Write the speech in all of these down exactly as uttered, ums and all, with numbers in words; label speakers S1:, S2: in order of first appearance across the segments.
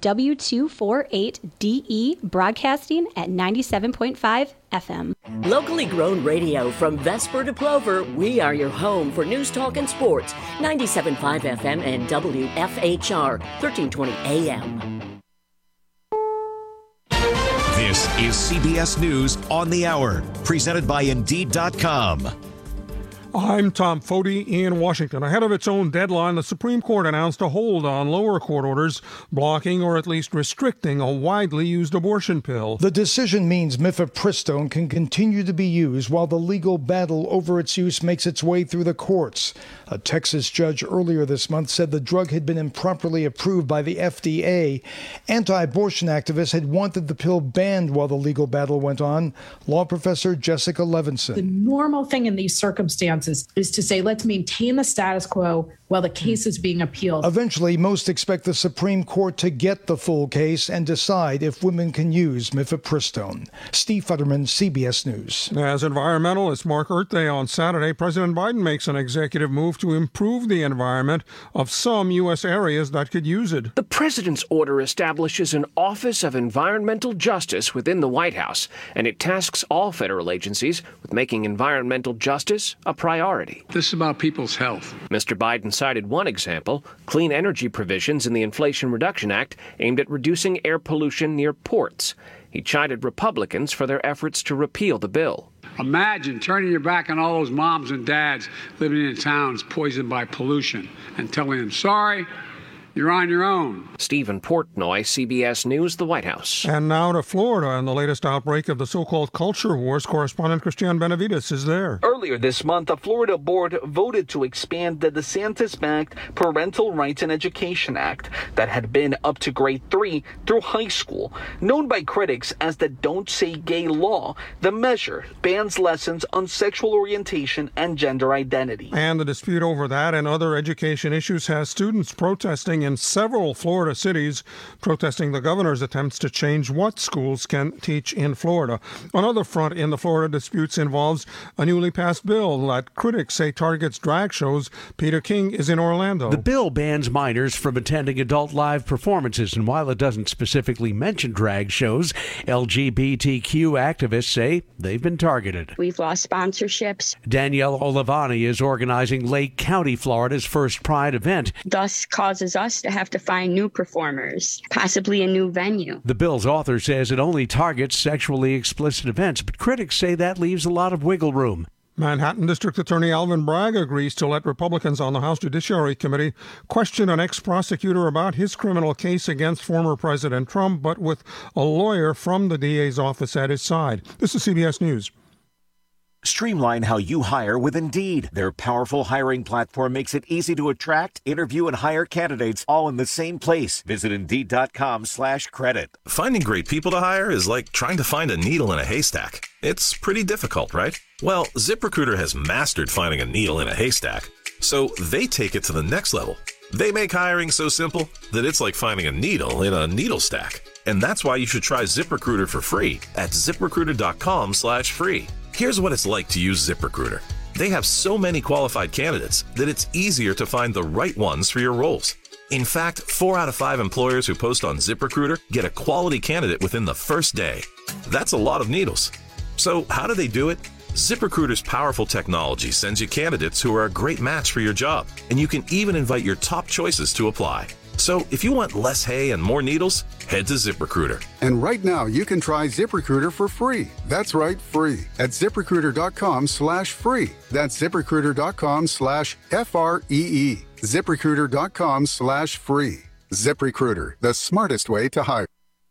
S1: W two forty-eight D E, broadcasting at ninety-seven point five F M.
S2: Locally grown radio from Vesper to Plover, we are your home for news, talk, and sports. ninety-seven point five F M and W F H R, thirteen twenty A M.
S3: This is C B S News on the Hour, presented by Indeed dot com.
S4: I'm Tom Foti in Washington. Ahead of its own deadline, the Supreme Court announced a hold on lower court orders blocking or at least restricting a widely used abortion pill.
S5: The decision means mifepristone can continue to be used while the legal battle over its use makes its way through the courts. A Texas judge earlier this month said the drug had been improperly approved by the F D A. Anti-abortion activists had wanted the pill banned while the legal battle went on. Law professor Jessica Levinson.
S6: The normal thing in these circumstances is to say, let's maintain the status quo while the case is being appealed.
S5: Eventually, most expect the Supreme Court to get the full case and decide if women can use mifepristone. Steve Futterman, C B S News.
S4: As environmentalists mark Earth Day on Saturday, President Biden makes an executive move to improve the environment of some U S areas that could use it.
S7: The president's order establishes an Office of Environmental Justice within the White House, and it tasks all federal agencies with making environmental justice a priority.
S8: This is about people's health.
S7: Mister Biden cited one example, clean energy provisions in the Inflation Reduction Act aimed at reducing air pollution near ports. He chided Republicans for their efforts to repeal the bill.
S8: Imagine turning your back on all those moms and dads living in towns poisoned by pollution and telling them, sorry, you're on your own.
S7: Stephen Portnoy, C B S News, the White House.
S4: And now to Florida and the latest outbreak of the so-called culture wars. Correspondent Christian Benavides is there.
S9: Earlier this month, the Florida board voted to expand the DeSantis-backed Parental Rights and Education Act that had been up to grade three through high school. Known by critics as the Don't Say Gay law, the measure bans lessons on sexual orientation and gender identity.
S4: And the dispute over that and other education issues has students protesting in several Florida cities, protesting the governor's attempts to change what schools can teach in Florida. Another front in the Florida disputes involves a newly passed bill that critics say targets drag shows. Peter King is in Orlando.
S10: The bill bans minors from attending adult live performances, and while it doesn't specifically mention drag shows, L G B T Q activists say they've been targeted.
S11: We've lost sponsorships.
S10: Danielle Olivani is organizing Lake County, Florida's first Pride event.
S11: Thus causes us to have to find new performers, possibly a new venue.
S10: The bill's author says it only targets sexually explicit events, but critics say that leaves a lot of wiggle room.
S4: Manhattan District Attorney Alvin Bragg agrees to let Republicans on the House Judiciary Committee question an ex-prosecutor about his criminal case against former President Trump, but with a lawyer from the D A's office at his side. This is C B S News.
S12: Streamline how you hire with Indeed. Their powerful hiring platform makes it easy to attract, interview, and hire candidates all in the same place. Visit Indeed.com slash credit.
S13: Finding great people to hire is like trying to find a needle in a haystack. It's pretty difficult, right? Well, ZipRecruiter has mastered finding a needle in a haystack, so they take it to the next level. They make hiring so simple that it's like finding a needle in a needle stack. And that's why you should try ZipRecruiter for free at ZipRecruiter.com slash free. Here's what it's like to use ZipRecruiter. They have so many qualified candidates that it's easier to find the right ones for your roles. In fact, four out of five employers who post on ZipRecruiter get a quality candidate within the first day. That's a lot of needles. So how do they do it? ZipRecruiter's powerful technology sends you candidates who are a great match for your job, and you can even invite your top choices to apply. So if you want less hay and more needles, head to ZipRecruiter.
S14: And right now, you can try ZipRecruiter for free. That's right, free. At ZipRecruiter.com slash free. That's ZipRecruiter.com slash F R E E. ZipRecruiter.com slash free. ZipRecruiter, the smartest way to hire.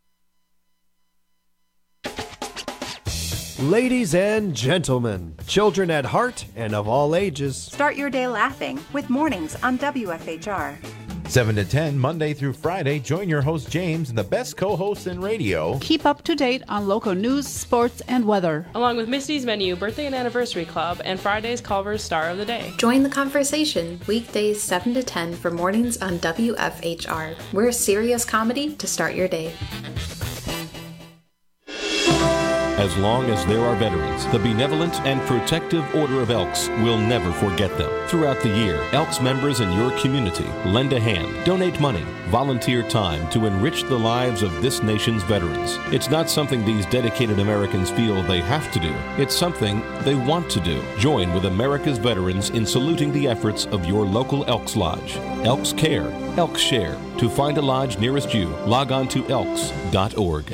S15: Ladies and gentlemen, children at heart and of all ages.
S16: Start your day laughing with Mornings on W F H R.
S17: seven to ten, Monday through Friday. Join your host, James, and the best co-hosts in radio.
S18: Keep up to date on local news, sports, and weather.
S19: Along with Misty's Menu, Birthday and Anniversary Club, and Friday's Culver's Star of the Day.
S20: Join the conversation weekdays seven to ten for Mornings on W F H R. We're serious comedy to start your day.
S21: As long as there are veterans, the Benevolent and Protective Order of Elks will never forget them. Throughout the year, Elks members in your community lend a hand, donate money, volunteer time to enrich the lives of this nation's veterans. It's not something these dedicated Americans feel they have to do. It's something they want to do. Join with America's veterans in saluting the efforts of your local Elks Lodge. Elks Care, Elks Share. To find a lodge nearest you, log on to elks dot org.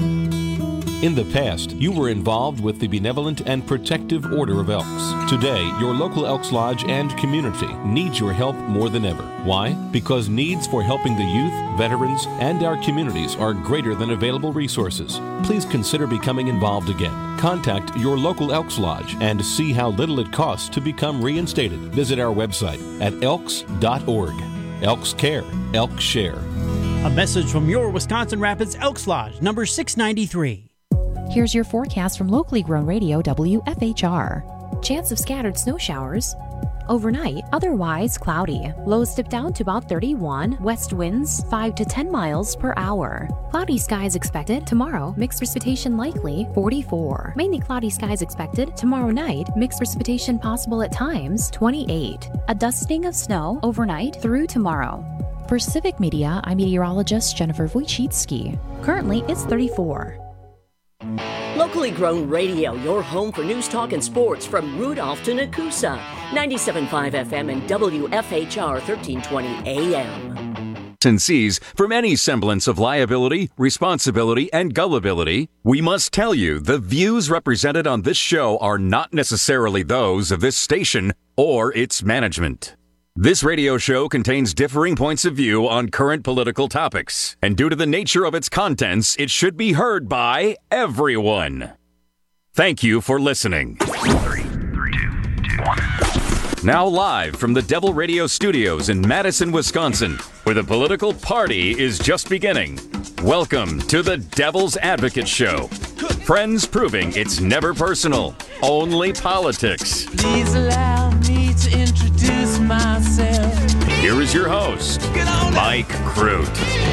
S21: In the past, you were involved with the Benevolent and Protective Order of Elks. Today, your local Elks Lodge and community needs your help more than ever. Why? Because needs for helping the youth, veterans, and our communities are greater than available resources. Please consider becoming involved again. Contact your local Elks Lodge and see how little it costs to become reinstated. Visit our website at elks dot org. Elks Care, Elks Share.
S22: A message from your Wisconsin Rapids Elks Lodge, number six ninety-three.
S23: Here's your forecast from locally grown radio W F H R. Chance of scattered snow showers. Overnight, otherwise cloudy. Lows dip down to about thirty-one. West winds five to ten miles per hour. Cloudy skies expected. Tomorrow, mixed precipitation likely, forty-four. Mainly cloudy skies expected. Tomorrow night, mixed precipitation possible at times, twenty-eight. A dusting of snow overnight through tomorrow. For Civic Media, I'm meteorologist Jennifer Wojcicki. Currently, it's thirty-four.
S2: Locally grown radio, your home for news, talk, and sports from Rudolph to Nakusa. ninety-seven point five F M and W F H R thirteen twenty A M.
S24: And sees from any semblance of liability, responsibility, and gullibility, we must tell you the views represented on this show are not necessarily those of this station or its management. This radio show contains differing points of view on current political topics, and due to the nature of its contents, it should be heard by everyone. Thank you for listening. Three, three, two, two, one. Now live from the Devil Radio Studios in Madison, Wisconsin, where the political party is just beginning. Welcome to the Devil's Advocate Show. Friends proving it's never personal, only politics.
S25: Please allow me to introduce myself.
S24: Here is your host, Mike Crute.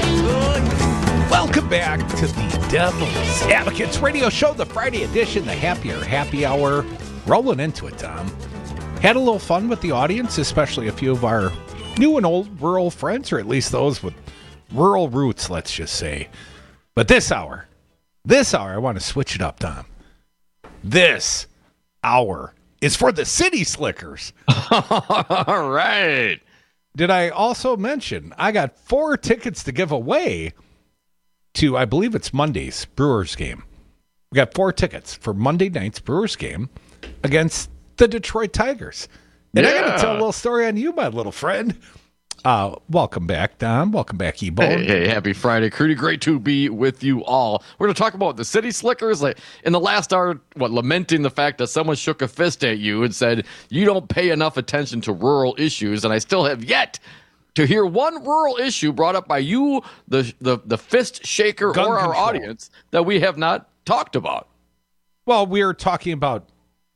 S26: Welcome back to the Devil's Advocates Radio Show, the Friday edition, the happier happy hour. Rolling into it, Tom. Had a little fun with the audience, especially a few of our new and old rural friends, or at least those with rural roots, let's just say. But this hour, this hour, I want to switch it up, Tom. This hour is for the City Slickers.
S27: All right.
S26: Did I also mention I got four tickets to give away to, I believe it's Monday's Brewers game. We got four tickets for Monday night's Brewers game against the Detroit Tigers. And yeah. I got to tell a little story on you, my little friend. Uh, welcome back, Don. Welcome back, E-Bone.
S27: Hey, hey, happy Friday, Crudy. Great to be with you all. We're going to talk about the City Slickers. Like in the last hour, what, lamenting the fact that someone shook a fist at you and said, you don't pay enough attention to rural issues. And I still have yet to hear one rural issue brought up by you, the the, the fist shaker, Gun or our control. Audience that we have not talked about.
S26: Well, we're talking about,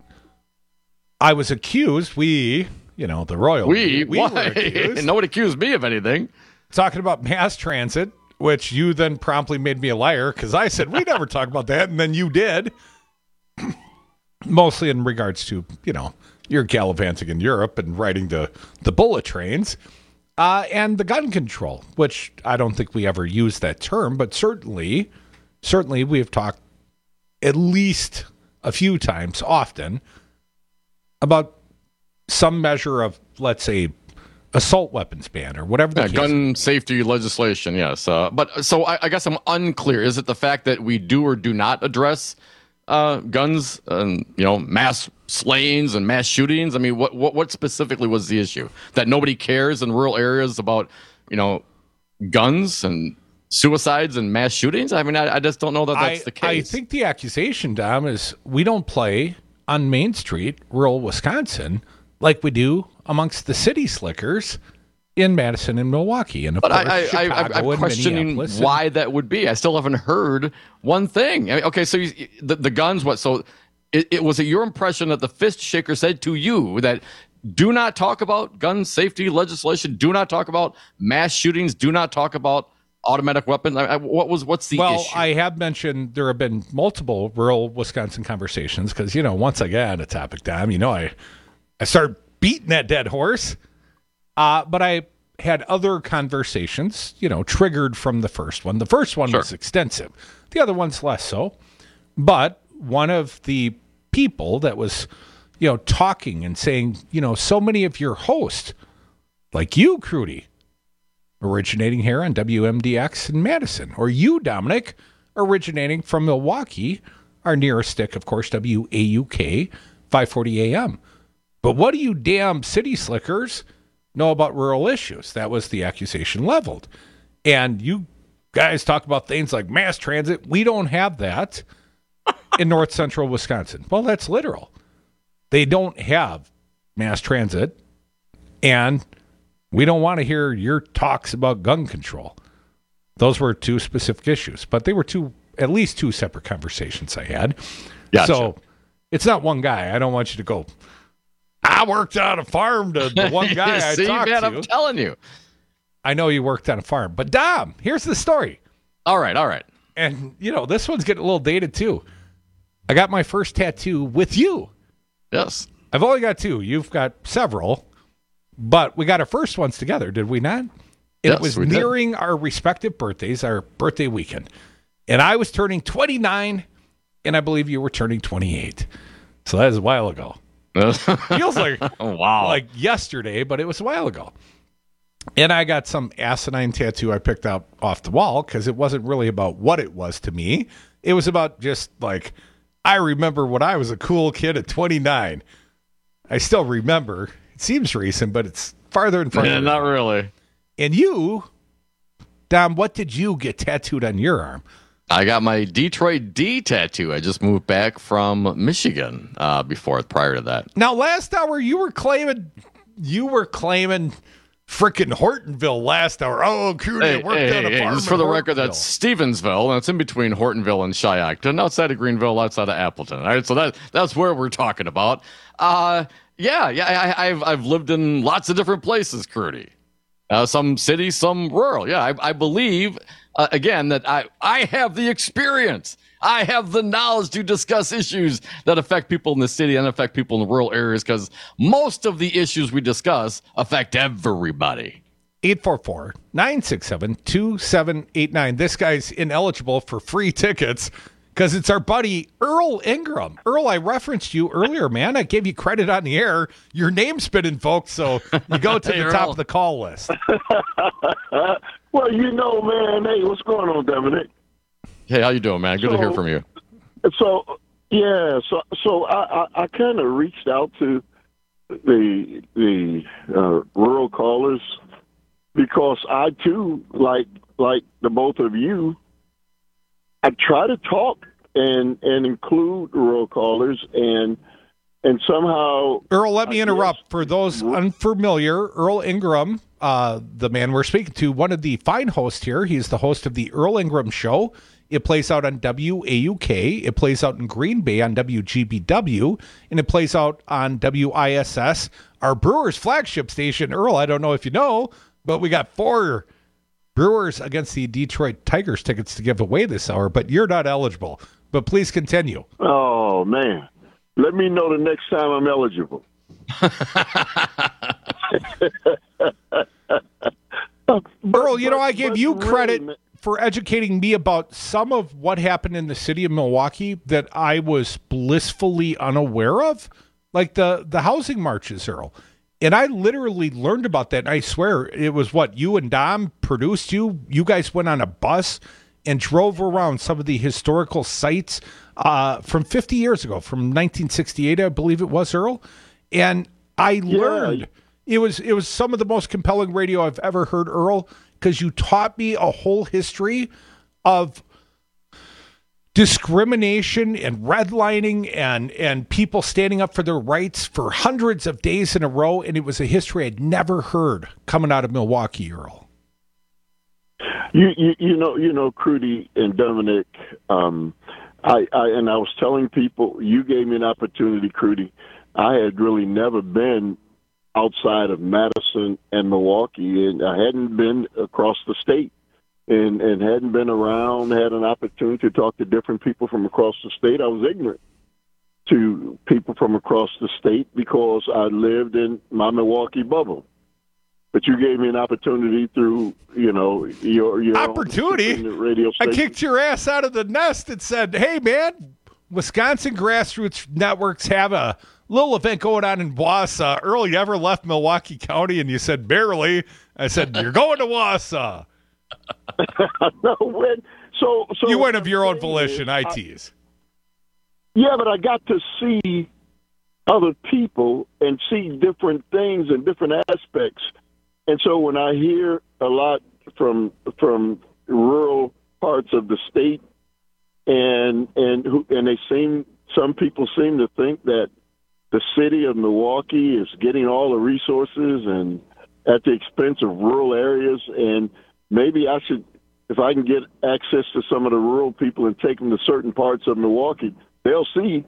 S26: I was accused, we... You know, the royal.
S27: We,
S26: we
S27: why?
S26: were accused.
S27: No one accused me of anything.
S26: Talking about mass transit, which you then promptly made me a liar because I said we never talk about that, and then you did. Mostly in regards to, you know, you're gallivanting in Europe and riding the, the bullet trains. Uh, and the gun control, which I don't think we ever used that term, but certainly, certainly we have talked at least a few times, often, about some measure of, let's say, assault weapons ban or whatever the
S27: yeah,
S26: case
S27: gun
S26: is.
S27: Safety legislation, yes. Uh, but so I, I guess I'm unclear. Is it the fact that we do or do not address uh, guns and, you know, mass slayings and mass shootings? I mean, what, what what specifically was the issue? That nobody cares in rural areas about, you know, guns and suicides and mass shootings? I mean, I, I just don't know that that's
S26: I,
S27: the case.
S26: I think the accusation, Dom, is we don't play on Main Street, rural Wisconsin, like we do amongst the City Slickers in Madison and Milwaukee. And of
S27: but
S26: course,
S27: I, I,
S26: Chicago
S27: I, I'm
S26: and
S27: questioning why
S26: and...
S27: that would be. I still haven't heard one thing. I mean, okay, so you, the, the guns, what? So it, it was it your impression that the fist shaker said to you that do not talk about gun safety legislation, do not talk about mass shootings, do not talk about automatic weapons? I, I, what was what's the
S26: well,
S27: issue?
S26: I have mentioned there have been multiple rural Wisconsin conversations because, you know, once I get on a topic, Dom, you know, I, I start beating that dead horse. Uh, but I had other conversations, you know, triggered from the first one. The first one
S27: Sure.
S26: was extensive. The other one's less so. But one of the people that was, you know, talking and saying, you know, so many of your hosts, like you, Crudy, originating here on W M D X in Madison, or you, Dominic, originating from Milwaukee, our nearest stick, of course, W A U K, five forty A M. But what do you damn city slickers know about rural issues? That was the accusation leveled. And you guys talk about things like mass transit. We don't have that in north central Wisconsin. Well, that's literal. They don't have mass transit, and we don't want to hear your talks about gun control. Those were two specific issues, but they were two, at least two separate conversations I had.
S27: Gotcha.
S26: So it's not one guy. I don't want you to go, I worked on a farm to the one guy I
S27: See,
S26: talked
S27: man,
S26: to.
S27: I'm telling you.
S26: I know you worked on a farm, but Dom, here's the story.
S27: All right, all right.
S26: And, you know, this one's getting a little dated too. I got my first tattoo with you.
S27: Yes.
S26: I've only got two. You've got several. But we got our first ones together, did we not? And
S27: Yes,
S26: it was
S27: we did.
S26: nearing our respective birthdays, our birthday weekend. And I was turning twenty-nine, and I believe you were turning twenty-eight. So that was a while ago. Feels like,
S27: wow.
S26: like yesterday, but it was a while ago. And I got some asinine tattoo I picked out off the wall because it wasn't really about what it was to me. It was about just like, I remember when I was a cool kid at twenty-nine. I still remember. It seems recent, but it's farther in front
S27: Yeah,
S26: of me.
S27: not really.
S26: And you, Dom, what did you get tattooed on your arm?
S27: I got my Detroit D tattoo. I just moved back from Michigan uh, before, prior to that.
S26: Now, last hour you were claiming, you were claiming frickin' Hortonville last hour. Oh, Crudy
S27: Hey,
S26: worked
S27: hey,
S26: on a
S27: hey,
S26: farm
S27: just for
S26: in
S27: the record,
S26: Hortonville.
S27: that's Stevensville, and it's in between Hortonville and Shiocton, outside of Greenville, outside of Appleton. All right, so that that's where we're talking about. Uh, yeah, yeah, I, I've I've lived in lots of different places, Crudy. Uh, some cities, some rural. Yeah, I, I believe uh, again that I I have the experience. I have the knowledge to discuss issues that affect people in the city and affect people in the rural areas, because most of the issues we discuss affect everybody.
S26: eight four four, nine six seven, two seven eight nine. This guy's ineligible for free tickets because it's our buddy Earl Ingram. Earl, I referenced you earlier, man. I gave you credit on the air. Your name's been invoked, so you go to
S1: Hey,
S26: the top
S1: Earl.
S26: of the call list.
S1: Well, you know, man. Hey, what's going on, Dominic?
S27: Hey, how you doing, man? Good to hear
S1: So-
S27: from you.
S1: So, yeah, so so I, I, I kind of reached out to the the uh, rural callers because I too, like like the both of you, I try to talk and and include rural callers and and somehow
S26: Earl, let me interrupt. For those unfamiliar, Earl Ingram, uh, the man we're speaking to, one of the fine hosts here. He's the host of the Earl Ingram Show. It plays out on W A U K. It plays out in Green Bay on W G B W. And it plays out on W I S S, our Brewers flagship station. Earl, I don't know if you know, but we got four Brewers against the Detroit Tigers tickets to give away this hour, but you're not eligible. But please continue.
S1: oh man, let me know the next time I'm eligible.
S26: Earl, you know, I give
S1: but
S26: you
S1: really,
S26: credit
S1: man-
S26: for educating me about some of what happened in the city of Milwaukee that I was blissfully unaware of, like the, the housing marches, Earl. And I literally learned about that. And I swear it was what you and Dom produced you. You guys went on a bus and drove around some of the historical sites uh, from fifty years ago, from nineteen sixty-eight, I believe it was, Earl. And I learned it was it was some of the most compelling radio I've ever heard, Earl, because you taught me a whole history of discrimination and redlining and and people standing up for their rights for hundreds of days in a row, and it was a history I'd never heard coming out of Milwaukee, Earl.
S1: You, you, you know, you know, Crudy and Dominic. Um, I, I and I was telling people, you gave me an opportunity, Crudy. I had really never been outside of Madison and Milwaukee, and I hadn't been across the state. and, and hadn't been around, had an opportunity to talk to different people from across the state, I was ignorant to people from across the state because I lived in my Milwaukee bubble. But you gave me an opportunity through, you know, your, your
S26: opportunity.
S1: Radio station.
S26: I kicked your ass out of the nest and said, hey, man, Wisconsin Grassroots Networks have a little event going on in Wausau. Earl, you ever left Milwaukee County? And you said, barely. I said, you're going to Wausau.
S1: No, when, so, so
S26: you went of your own volition, I tease.
S1: Yeah, but I got to see other people and see different things and different aspects. And so when I hear a lot from from rural parts of the state, and and who, and they seem some people seem to think that the city of Milwaukee is getting all the resources and at the expense of rural areas, and maybe I should, if I can get access to some of the rural people and take them to certain parts of Milwaukee, they'll see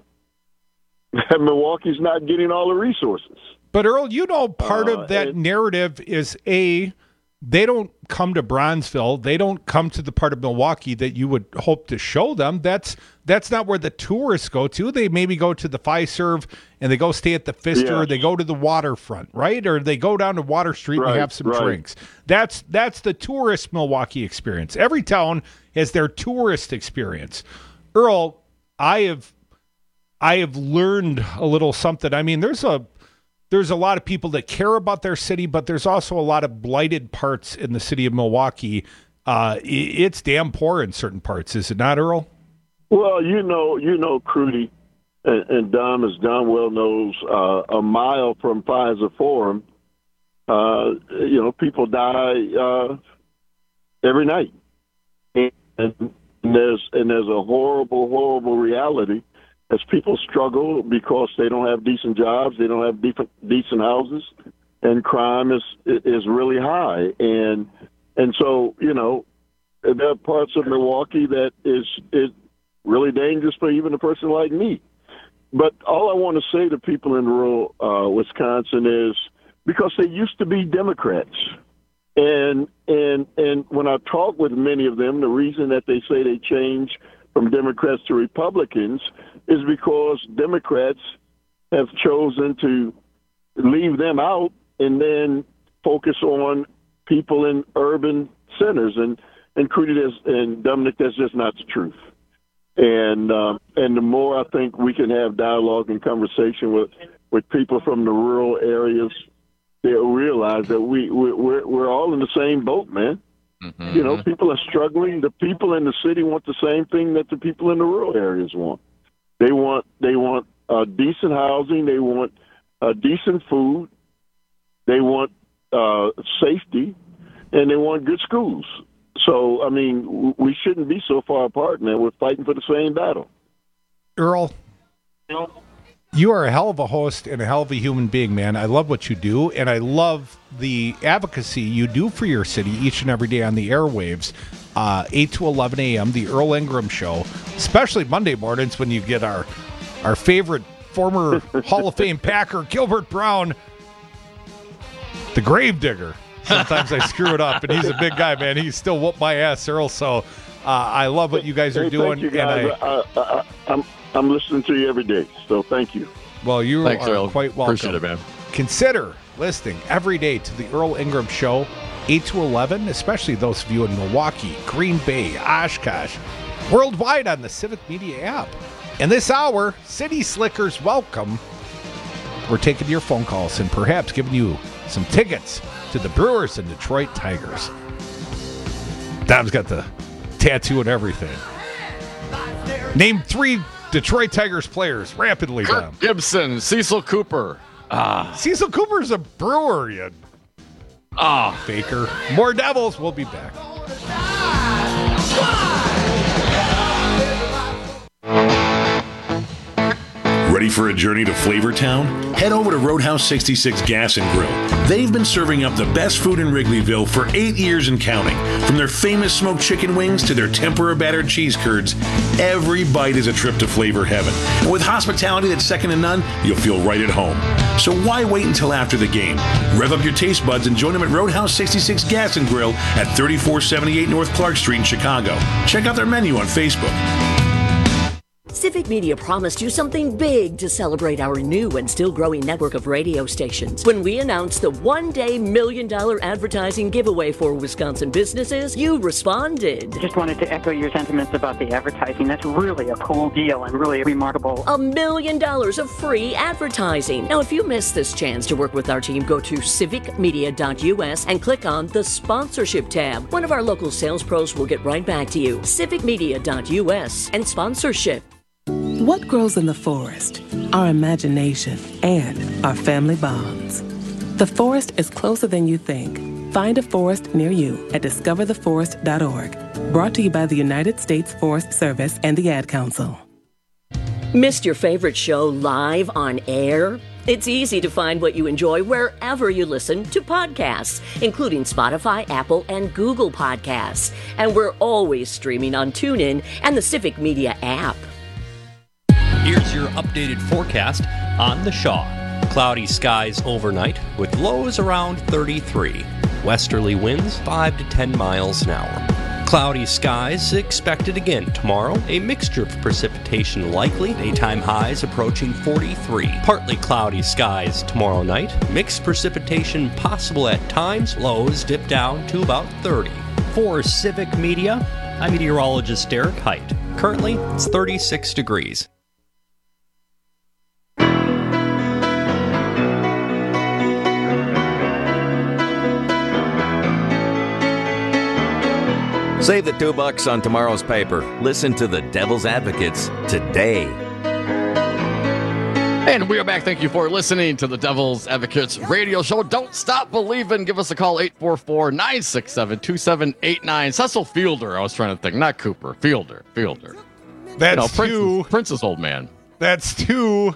S1: that Milwaukee's not getting all the resources.
S26: But, Earl, you know, part
S1: uh,
S26: of that
S1: and,
S26: narrative is, A, they don't come to Bronzeville. They don't come to the part of Milwaukee that you would hope to show them. That's that's not where the tourists go to. They maybe go to the Fiserv and they go stay at the Pfister. Yes. Or they go to the waterfront, right? Or they go down to Water Street
S1: right,
S26: and have some
S1: right.
S26: drinks. That's that's the tourist Milwaukee experience. Every town has their tourist experience. Earl, I have I have learned a little something. I mean, there's a There's a lot of people that care about their city, but there's also a lot of blighted parts in the city of Milwaukee. Uh, it's damn poor in certain parts, is it not, Earl?
S1: Well, you know, you know, Crudy, and, and Dom, as Don well knows, uh, a mile from Pfizer Forum, uh, you know, people die uh, every night, and, and there's and there's a horrible, horrible reality. As people struggle because they don't have decent jobs, they don't have decent decent houses, and crime is is really high. And and so you know, there are parts of Milwaukee that is is really dangerous for even a person like me. But all I want to say to people in rural uh, Wisconsin is because they used to be Democrats, and and and when I talk with many of them, the reason that they say they change from Democrats to Republicans is because Democrats have chosen to leave them out and then focus on people in urban centers. And and Crudy and Dominic, that's just not the truth. And uh, and the more I think we can have dialogue and conversation with, with people from the rural areas, they'll realize that we we're we're all in the same boat, man. Mm-hmm. You know, people are struggling. The people in the city want the same thing that the people in the rural areas want. They want they want uh, decent housing. They want uh, decent food. They want uh, safety, and they want good schools. So, I mean, w- we shouldn't be so far apart, man. We're fighting for the same battle.
S26: Earl, you are a hell of a host and a hell of a human being, man. I love what you do, and I love the advocacy you do for your city each and every day on the airwaves, uh, eight to eleven a.m., the Earl Ingram Show, especially Monday mornings when you get our, our favorite former Hall of Fame Packer, Gilbert Brown, the Gravedigger. Sometimes I screw it up, and he's a big guy, man. He still whooped my ass, Earl, so uh, I love what you guys are
S1: hey,
S26: doing.
S1: Thank you, guys.
S26: And I,
S1: I, I, I'm, I'm listening to you every day, so thank you.
S26: Well, you
S27: Thanks,
S26: are
S27: Earl.
S26: quite welcome.
S27: Appreciate it, man.
S26: Consider listening every day to the Earl Ingram Show, eight to eleven, especially those of you in Milwaukee, Green Bay, Oshkosh, worldwide on the Civic Media app. And this hour, City Slickers welcome. We're taking your phone calls and perhaps giving you some tickets to the Brewers and Detroit Tigers. Dom's got the tattoo and everything. Name three Detroit Tigers players rapidly,
S27: Kirk
S26: Dom.
S27: Gibson, Cecil Cooper.
S26: Ah, Cecil Cooper's a brewer, you ah faker. More Devils. We'll be back.
S3: Ready for a journey to Flavortown? Head over to Roadhouse sixty-six Gas and Grill. They've been serving up the best food in Wrigleyville for eight years and counting. From their famous smoked chicken wings to their tempura battered cheese curds, every bite is a trip to flavor heaven. And with hospitality that's second to none, you'll feel right at home. So why wait until after the game? Rev up your taste buds and join them at Roadhouse sixty-six Gas and Grill at thirty-four seventy-eight North Clark Street in Chicago. Check out their menu on Facebook.
S2: Civic Media promised you something big to celebrate our new and still growing network of radio stations. When we announced the one-day million dollar advertising giveaway for Wisconsin businesses, you responded.
S5: Just wanted to echo your sentiments about the advertising. That's really a cool deal and really remarkable.
S2: A million dollars of free advertising. Now, if you missed this chance to work with our team, go to civic media dot U S and click on the sponsorship tab. One of our local sales pros will get right back to you. civic media dot U S and sponsorship.
S6: What grows in the forest? Our imagination and our family bonds. The forest is closer than you think. Find a forest near you at discover the forest dot org. Brought to you by the United States Forest Service and the Ad Council.
S2: Missed your favorite show live on air? It's easy to find what you enjoy wherever you listen to podcasts, including Spotify, Apple, and Google Podcasts. And we're always streaming on TuneIn and the Civic Media app.
S7: Here's your updated forecast on the Shaw. Cloudy skies overnight with lows around thirty-three. Westerly winds five to ten miles an hour. Cloudy skies expected again tomorrow. A mixture of precipitation likely. Daytime highs approaching forty-three. Partly cloudy skies tomorrow night. Mixed precipitation possible at times. Lows dip down to about thirty. For Civic Media, I'm meteorologist Derek Height. Currently, it's thirty-six degrees.
S8: Save the two bucks on tomorrow's paper. Listen to the Devil's Advocates today.
S27: And we are back. Thank you for listening to the Devil's Advocates radio show. Don't stop believing. Give us a call, eight four four, nine six seven, two seven eight nine. Cecil Fielder, I was trying to think. Not Cooper. Fielder. Fielder.
S26: That's
S27: you know, Prince's,
S26: two.
S27: Prince's old man.
S26: That's two.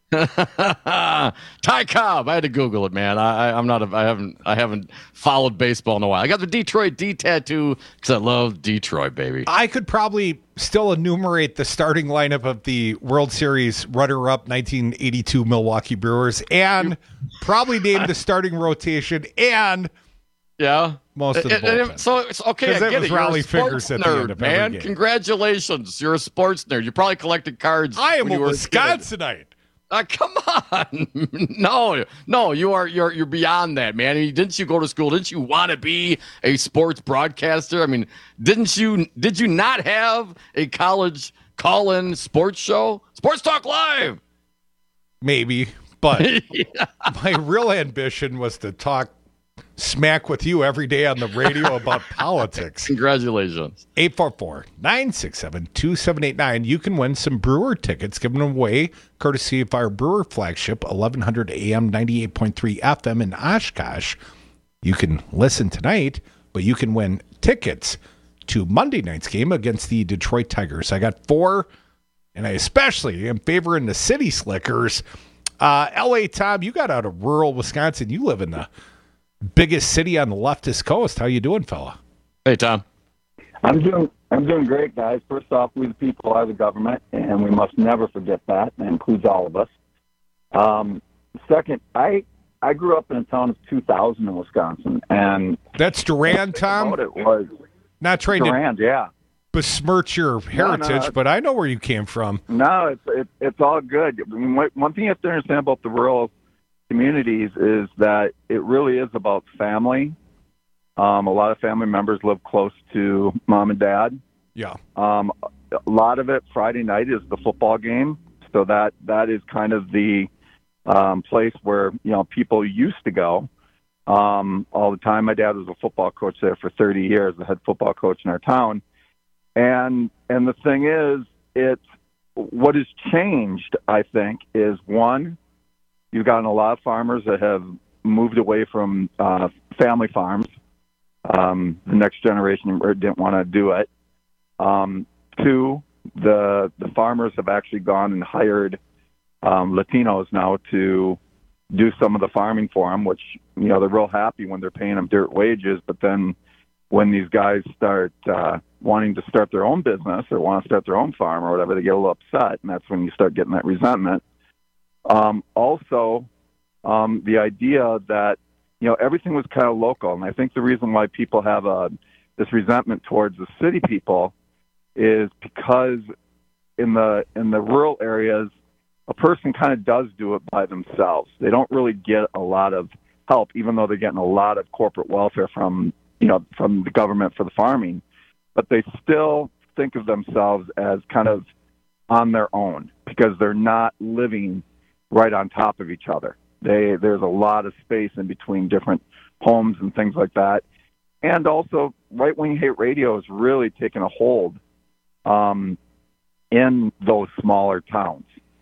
S27: Ty Cobb. I had to Google it, man. I, I, I'm not. A, I haven't. I haven't followed baseball in a while. I got the Detroit D tattoo because I love Detroit, baby.
S26: I could probably still enumerate the starting lineup of the World Series runner-up nineteen eighty-two Milwaukee Brewers, and probably name the starting rotation and
S27: yeah,
S26: most of the bullpen.
S27: So it's okay. I get
S26: it was
S27: it. You're
S26: Raleigh
S27: a sports
S26: figures at
S27: nerd,
S26: the end of
S27: man.
S26: every game.
S27: Congratulations. You're a sports nerd. You probably collected cards.
S26: I am
S27: when
S26: a
S27: you were
S26: Wisconsinite.
S27: Uh, come on, no, no, you are you're you're beyond that, man. I mean, didn't you go to school? Didn't you want to be a sports broadcaster? I mean, didn't you? Did you not have a college call-in sports show, Sports Talk Live?
S26: Maybe, but yeah. My real ambition was to talk smack with you every day on the radio about politics.
S27: Congratulations.
S26: eight four four, nine six seven, two seven eight nine. You can win some Brewer tickets given away courtesy of our Brewer flagship, eleven hundred A M, ninety-eight point three F M in Oshkosh. You can listen tonight, but you can win tickets to Monday night's game against the Detroit Tigers. I got four, and I especially am favoring the City Slickers. Uh, L A, Tom, you got out of rural Wisconsin. You live in the biggest city on the leftist coast. How you doing, fella?
S27: Hey, Tom.
S9: I'm doing I'm doing great, guys. First off, we the people are the government, and we must never forget that. That includes all of us. Um, second, I I grew up in a town of two thousand in Wisconsin, and
S26: that's Durand, Tom.
S9: What it was
S26: not trying
S9: Durand,
S26: to
S9: yeah. besmirch
S26: your heritage,
S9: no, no,
S26: but I know where you came from.
S9: No, it's it, it's all good. I mean, one thing you have to understand about the rural communities is that it really is about family. Um, a lot of family members live close to mom and dad.
S26: Yeah.
S9: Um, a lot of it Friday night is the football game, so that that is kind of the um, place where you know people used to go um, all the time. My dad was a football coach there for thirty years, the head football coach in our town. And and the thing is, it's what has changed. I think is one. You've gotten a lot of farmers that have moved away from uh, family farms. Um, the next generation didn't want to do it. Um, two, the the farmers have actually gone and hired um, Latinos now to do some of the farming for them, which, you know, they're real happy when they're paying them dirt wages. But then when these guys start uh, wanting to start their own business or want to start their own farm or whatever, they get a little upset, and that's when you start getting that resentment. Um, also, um, the idea that, you know, everything was kind of local, and I think the reason why people have a, this resentment towards the city people is because in the in the rural areas, a person kind of does do it by themselves. They don't really get a lot of help, even though they're getting a lot of corporate welfare from, you know, from the government for the farming. But they still think of themselves as kind of on their own because they're not living right on top of each other. They there's a lot of space in between different homes and things like that. And also, right-wing hate radio has really taken a hold um, in those smaller towns.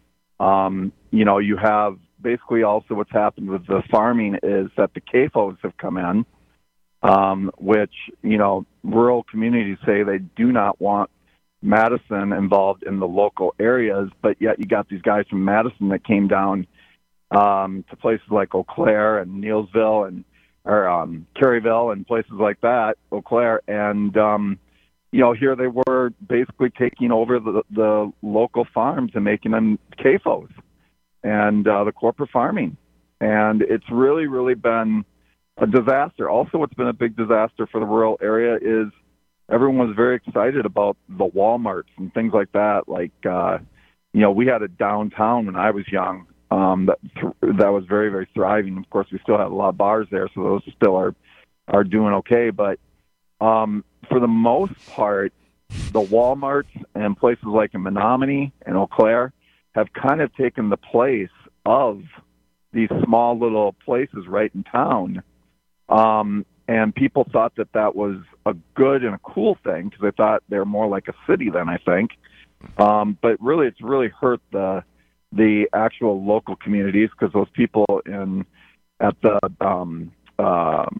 S9: Um, you know, you have basically also what's happened with the farming is that the C A F Os have come in, um, which, you know, rural communities say they do not want Madison involved in the local areas, but yet you got these guys from Madison that came down um, to places like Eau Claire and Neillsville and or um, Caryville and places like that, Eau Claire, and um, you know, here they were basically taking over the, the local farms and making them C A F Os and uh, the corporate farming. And it's really, really been a disaster. Also, what's been a big disaster for the rural area is everyone was very excited about the Walmarts and things like that. Like, uh, you know, we had a downtown when I was young um, that that was very, very thriving. Of course, we still have a lot of bars there, so those still are are doing okay. But um, for the most part, the Walmarts and places like in Menominee and Eau Claire have kind of taken the place of these small little places right in town. Um, and people thought that that was a good and a cool thing because they thought they're more like a city then, I think. Um, but really, it's really hurt the the actual local communities because those people in at the um, um,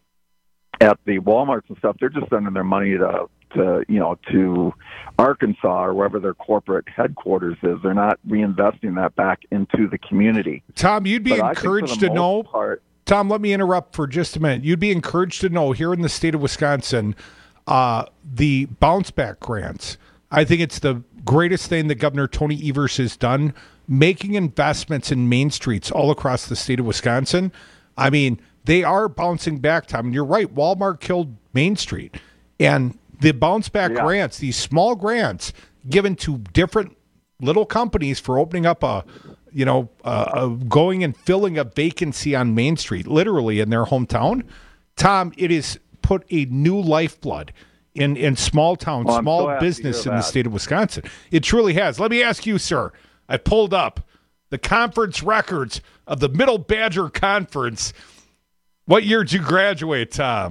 S9: at the Walmarts and stuff, they're just sending their money to, to you know, to Arkansas or wherever their corporate headquarters is. They're not reinvesting that back into the community.
S26: Tom, you'd be
S9: But
S26: encouraged to know. Part, Tom, let me interrupt for just a minute. You'd be encouraged to know here in the state of Wisconsin, uh, the bounce back grants. I think it's the greatest thing that Governor Tony Evers has done, making investments in main streets all across the state of Wisconsin. I mean, they are bouncing back, Tom. And you're right. Walmart killed Main Street. And the bounce back yeah. grants, these small grants given to different little companies for opening up a, you know, uh, uh, going and filling a vacancy on Main Street, literally in their hometown. Tom, it has put a new lifeblood in, in small town, well, small so business in the state of Wisconsin. It truly has. Let me ask you, sir. I pulled up the conference records of the Middle Badger Conference. What year did you graduate, Tom?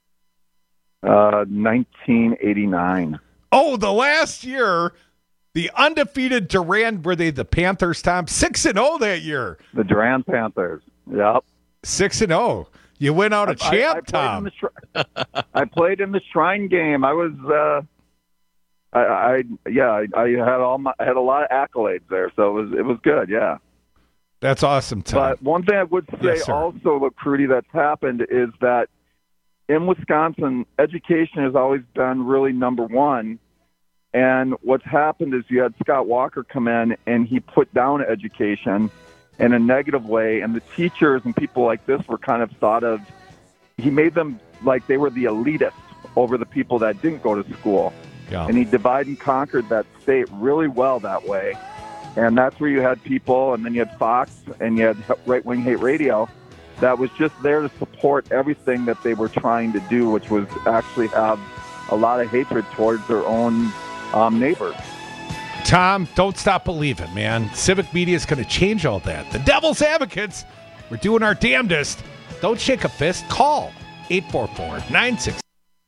S9: Uh, nineteen eighty-nine.
S26: Oh, the last year, the undefeated Durand, were they the Panthers, Tom? Six and zero that year.
S9: The Durand Panthers. Yep.
S26: Six and zero. You went out a I, champ,
S9: I, I
S26: Tom.
S9: Shri- I played in the Shrine game. I was, uh, I, I yeah, I, I had all my, I had a lot of accolades there, so it was it was good. Yeah.
S26: That's awesome, Tom.
S9: But one thing I would say
S26: yes,
S9: also, look, Rudy, that's happened is that in Wisconsin, education has always been really number one. And what's happened is you had Scott Walker come in, and he put down education in a negative way. And the teachers and people like this were kind of thought of, he made them like they were the elitists over the people that didn't go to school.
S26: Yeah.
S9: And he divided and conquered that state really well that way. And that's where you had people, and then you had Fox, and you had right-wing hate radio that was just there to support everything that they were trying to do, which was actually have a lot of hatred towards their own um, neighbors.
S26: Tom, don't stop believing, man. Civic media is going to change all that. The Devil's Advocates, we're doing our damnedest. Don't shake a fist. Call eight four four, nine six.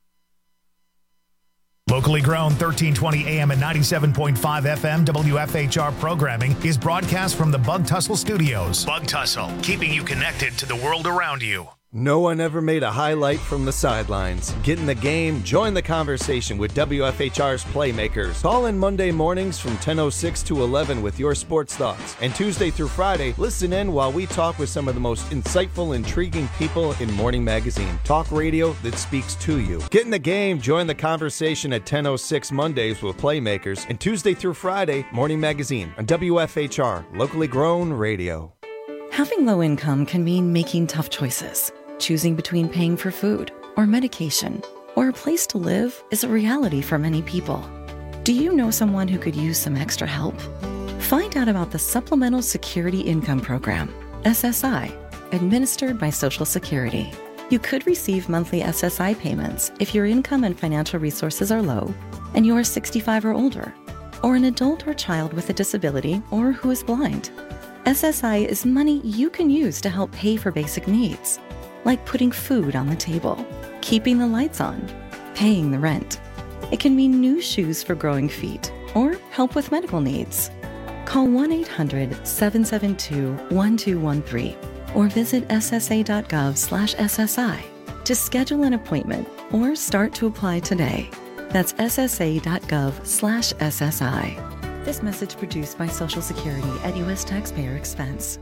S4: Locally grown thirteen twenty A M and ninety-seven point five F M W F H R programming is broadcast from the Bug Tussle Studios. Bug Tussle, keeping you connected to the world around you.
S10: No one ever made a highlight from the sidelines. Get in the game, join the conversation with W F H R's Playmakers. Call in Monday mornings from ten oh six to eleven with your sports thoughts. And Tuesday through Friday, listen in while we talk with some of the most insightful, intriguing people in Morning Magazine. Talk radio that speaks to you. Get in the game, join the conversation at ten oh six Mondays with Playmakers. And Tuesday through Friday, Morning Magazine on W F H R, locally grown radio.
S11: Having low income can mean making tough choices. Choosing between paying for food or medication or a place to live is a reality for many people. Do you know someone who could use some extra help? Find out about the Supplemental Security Income Program, S S I, administered by Social Security. You could receive monthly S S I payments if your income and financial resources are low and you are sixty-five or older, or an adult or child with a disability or who is blind. S S I is money you can use to help pay for basic needs, like putting food on the table, keeping the lights on, paying the rent. It can mean new shoes for growing feet or help with medical needs. Call one eight hundred seven seven two one two one three or visit ssa.gov slash SSI to schedule an appointment or start to apply today. That's ssa.gov slash SSI. This message produced by Social Security at U S taxpayer expense.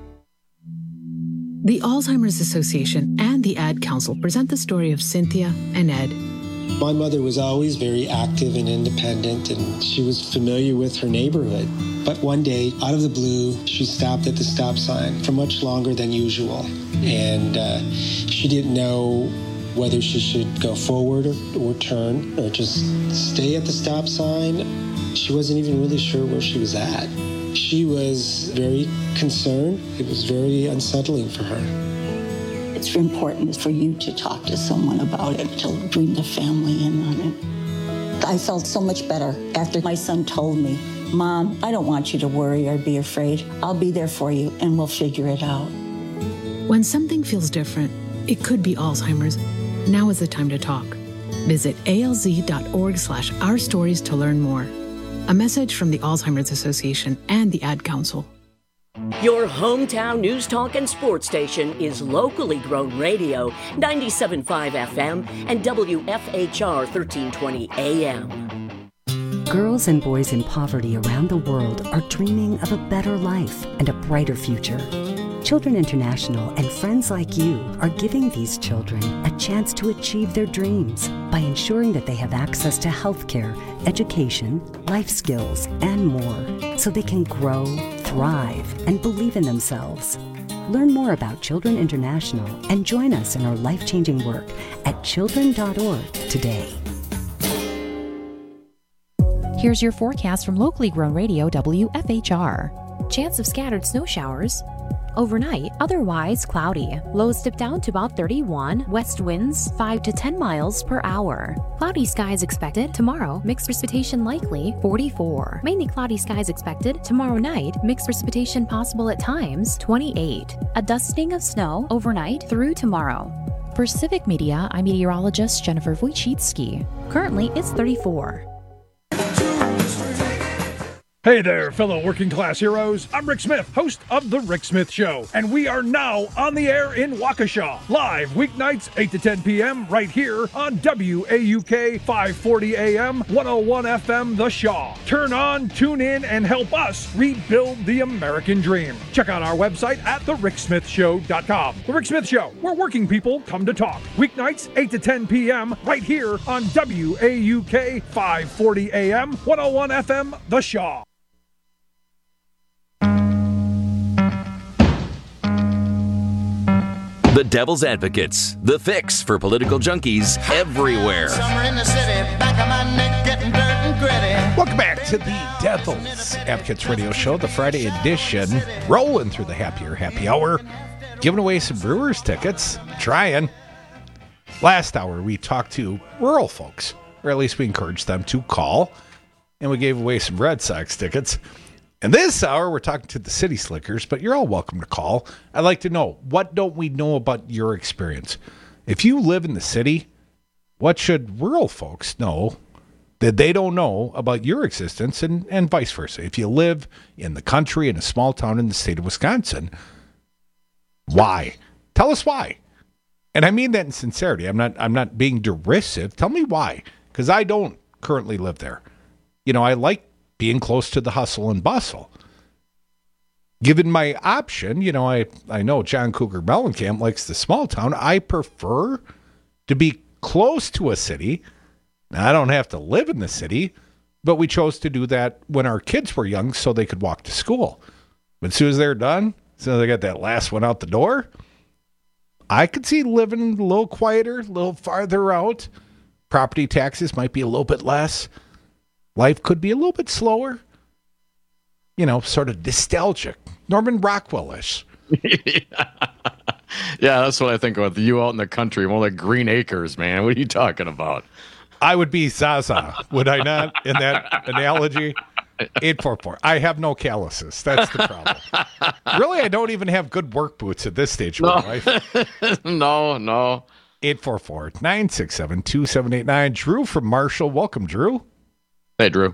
S12: The Alzheimer's Association and the Ad Council present the story of Cynthia and Ed.
S13: My mother was always very active and independent, and she was familiar with her neighborhood. But one day, out of the blue, she stopped at the stop sign for much longer than usual. And uh, she didn't know whether she should go forward or, or turn or just stay at the stop sign. She wasn't even really sure where she was at. She was very concerned. It was very unsettling for her.
S14: It's important for you to talk to someone about it, to bring the family in on it. I felt so much better after my son told me, Mom, I don't want you to worry or be afraid. I'll be there for you and we'll figure it out.
S12: When something feels different, it could be Alzheimer's. Now is the time to talk. Visit alz.org slash our stories to learn more. A message from the Alzheimer's Association and the Ad Council.
S2: Your hometown news, talk, and sports station is locally grown radio, ninety-seven point five F M and W F H R thirteen twenty A M.
S15: Girls and boys in poverty around the world are dreaming of a better life and a brighter future. Children International and friends like you are giving these children a chance to achieve their dreams by ensuring that they have access to healthcare, education, life skills, and more, so they can grow, thrive, and believe in themselves. Learn more about Children International and join us in our life-changing work at children dot org today.
S23: Here's your forecast from locally grown radio W F H R. Chance of scattered snow showers. Overnight, otherwise cloudy. Lows dip down to about thirty-one. West winds five to ten miles per hour. Cloudy skies expected tomorrow. Mixed precipitation likely forty-four. Mainly cloudy skies expected tomorrow night. Mixed precipitation possible at times twenty-eight. A dusting of snow overnight through tomorrow. For Civic Media, I'm meteorologist Jennifer Wojcicki. Currently, it's thirty-four.
S16: Hey there, fellow working class heroes. I'm Rick Smith, host of The Rick Smith Show, and we are now on the air in Waukesha, live weeknights eight to ten p.m. right here on W A U K five forty A M, one oh one F M The Shaw. Turn on, tune in, and help us rebuild the American dream. Check out our website at the rick smith show dot com. The Rick Smith Show, where working people come to talk. Weeknights eight to ten p.m. right here on W A U K five forty A M, one oh one F M The Shaw.
S8: The Devil's Advocates, the fix for political junkies everywhere.
S28: Summer in the city, back of my neck getting dirt and gritty.
S26: Welcome back to the Devil's Advocates Radio Show, the Friday edition. Rolling through the happier happy hour, giving away some Brewers tickets, trying. Last hour, we talked to rural folks, or at least we encouraged them to call, and we gave away some Red Sox tickets. And this hour, we're talking to the City Slickers, but you're all welcome to call. I'd like to know, what don't we know about your experience? If you live in the city, what should rural folks know that they don't know about your existence, and, and vice versa? If you live in the country, in a small town in the state of Wisconsin, why? Tell us why. And I mean that in sincerity. I'm not I'm not being derisive. Tell me why. Because I don't currently live there. You know, I like being close to the hustle and bustle. Given my option, you know, I, I know John Cougar Mellencamp likes the small town. I prefer to be close to a city. Now, I don't have to live in the city, but we chose to do that when our kids were young so they could walk to school. But as soon as they're done, as soon as they got that last one out the door, I could see living a little quieter, a little farther out. Property taxes might be a little bit less. Life could be a little bit slower. You know, sort of nostalgic. Norman Rockwell-ish.
S27: Yeah, that's what I think of you out in the country, more like Green Acres, man. What are you talking about?
S26: I would be Zaza, would I not, in that analogy? eight four four. I have no calluses. That's the problem. Really, I don't even have good work boots at this stage of
S27: no.
S26: my life.
S27: no, no.
S26: eight four four, nine six seven, two seven eight nine. Drew from Marshall. Welcome, Drew.
S27: Hey, Drew.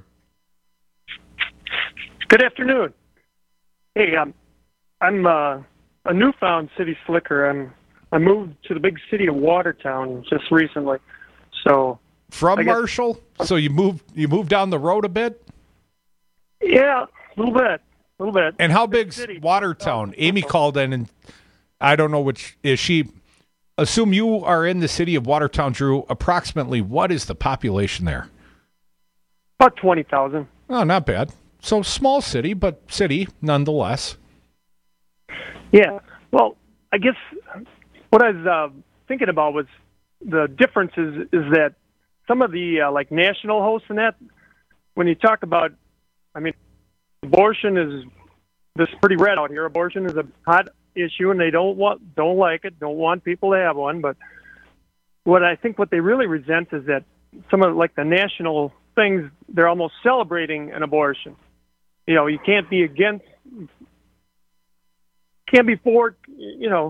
S17: Good afternoon. Hey, um, I'm uh, a newfound city slicker. I'm I moved to the big city of Watertown just recently. So
S26: from
S17: I guess,
S26: Marshall, so you moved you moved down the road a bit.
S17: Yeah, a little bit, a little bit.
S26: And how big's Watertown? Amy called in, and I don't know which is she. Assume you are in the city of Watertown, Drew. Approximately, what is the population there?
S17: About twenty thousand.
S26: Oh, not bad. So small city, but city nonetheless.
S17: Yeah. Well, I guess what I was uh, thinking about was the difference is, is that some of the uh, like national hosts and that, when you talk about, I mean, abortion is this is pretty red out here. Abortion is a hot issue, and they don't want, don't like it, don't want people to have one. But what I think what they really resent is that some of like the national things, they're almost celebrating an abortion. You know, you can't be against, can't be for, you know.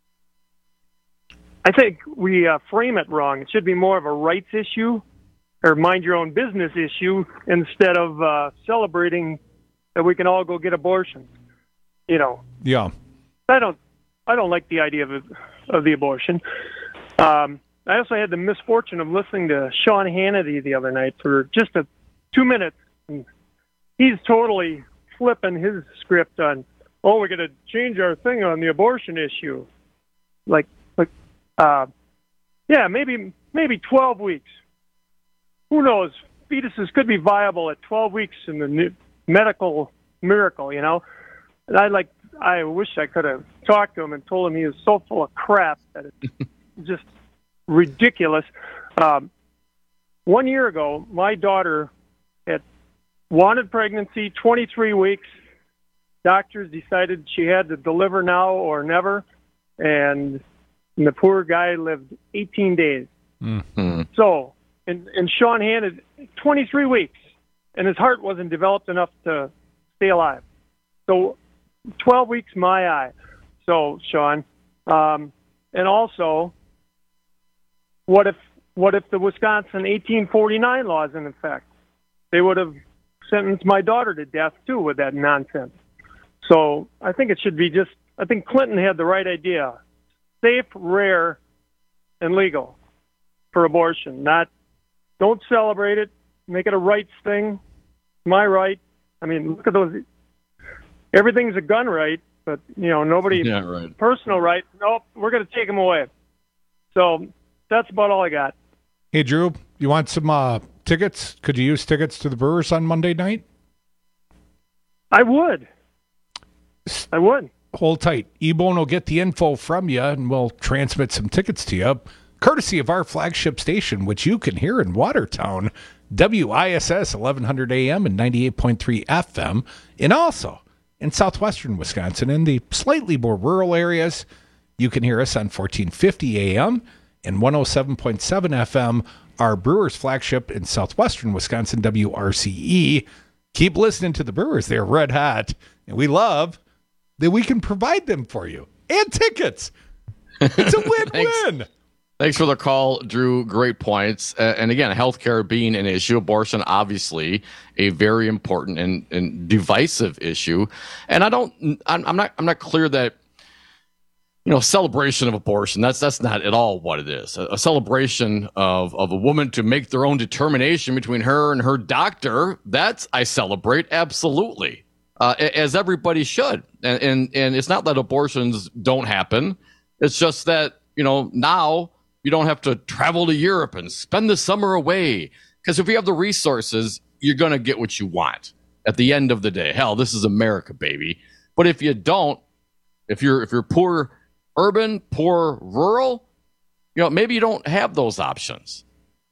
S17: I think we uh, frame it wrong. It should be more of a rights issue or mind your own business issue instead of uh, celebrating that we can all go get abortions. You know.
S26: Yeah.
S17: I don't. I don't like the idea of of the abortion. Um, I also had the misfortune of listening to Sean Hannity the other night for just a two minutes. And he's totally flipping his script on, oh, we're going to change our thing on the abortion issue. Like, like, uh, yeah, maybe maybe twelve weeks. Who knows? Fetuses could be viable at twelve weeks in the new medical miracle, you know. And I like. I wish I could have talked to him and told him he was so full of crap that it's just ridiculous. Um, one year ago, my daughter had wanted pregnancy, twenty-three weeks. Doctors decided she had to deliver now or never, and, and the poor guy lived eighteen days.
S26: Mm-hmm.
S17: So, and, and Sean had twenty-three weeks, and his heart wasn't developed enough to stay alive. So, twelve weeks, my eye. So, Sean, um, and also, what if what if the Wisconsin eighteen forty-nine law is in effect? They would have sentenced my daughter to death too with that nonsense. So I think it should be just. I think Clinton had the right idea: safe, rare, and legal for abortion. Not don't celebrate it. Make it a rights thing. My right. I mean, look at those. Everything's a gun right, but, you know, nobody,
S27: yeah, right.
S17: Personal right, nope, we're going to take them away. So that's about all I got.
S26: Hey, Drew, you want some uh, tickets? Could you use tickets to the Brewers on Monday night?
S17: I would. I would.
S26: Hold tight. E-Bone will get the info from you, and we'll transmit some tickets to you, courtesy of our flagship station, which you can hear in Watertown, W I S S eleven hundred A M and ninety-eight point three F M, and also in southwestern Wisconsin, in the slightly more rural areas, you can hear us on fourteen fifty A M and one oh seven point seven F M, our Brewers flagship in southwestern Wisconsin, W R C E. Keep listening to the Brewers. They're red hot, and we love that we can provide them for you. And tickets. It's a win-win.
S27: Thanks. Thanks for the call, Drew. Great points. Uh, and again, healthcare being an issue, abortion obviously a very important and, and divisive issue. And I don't, I'm, I'm not, I'm not clear that you know, celebration of abortion. That's that's not at all what it is. A, a celebration of of a woman to make their own determination between her and her doctor. That's I celebrate absolutely, uh, as everybody should. And, and and it's not that abortions don't happen. It's just that, you know, now you don't have to travel to Europe and spend the summer away, because if you have the resources, you're gonna get what you want at the end of the day. Hell, this is America, baby. But if you don't, if you're if you're poor. Urban, poor, rural, you know, maybe you don't have those options.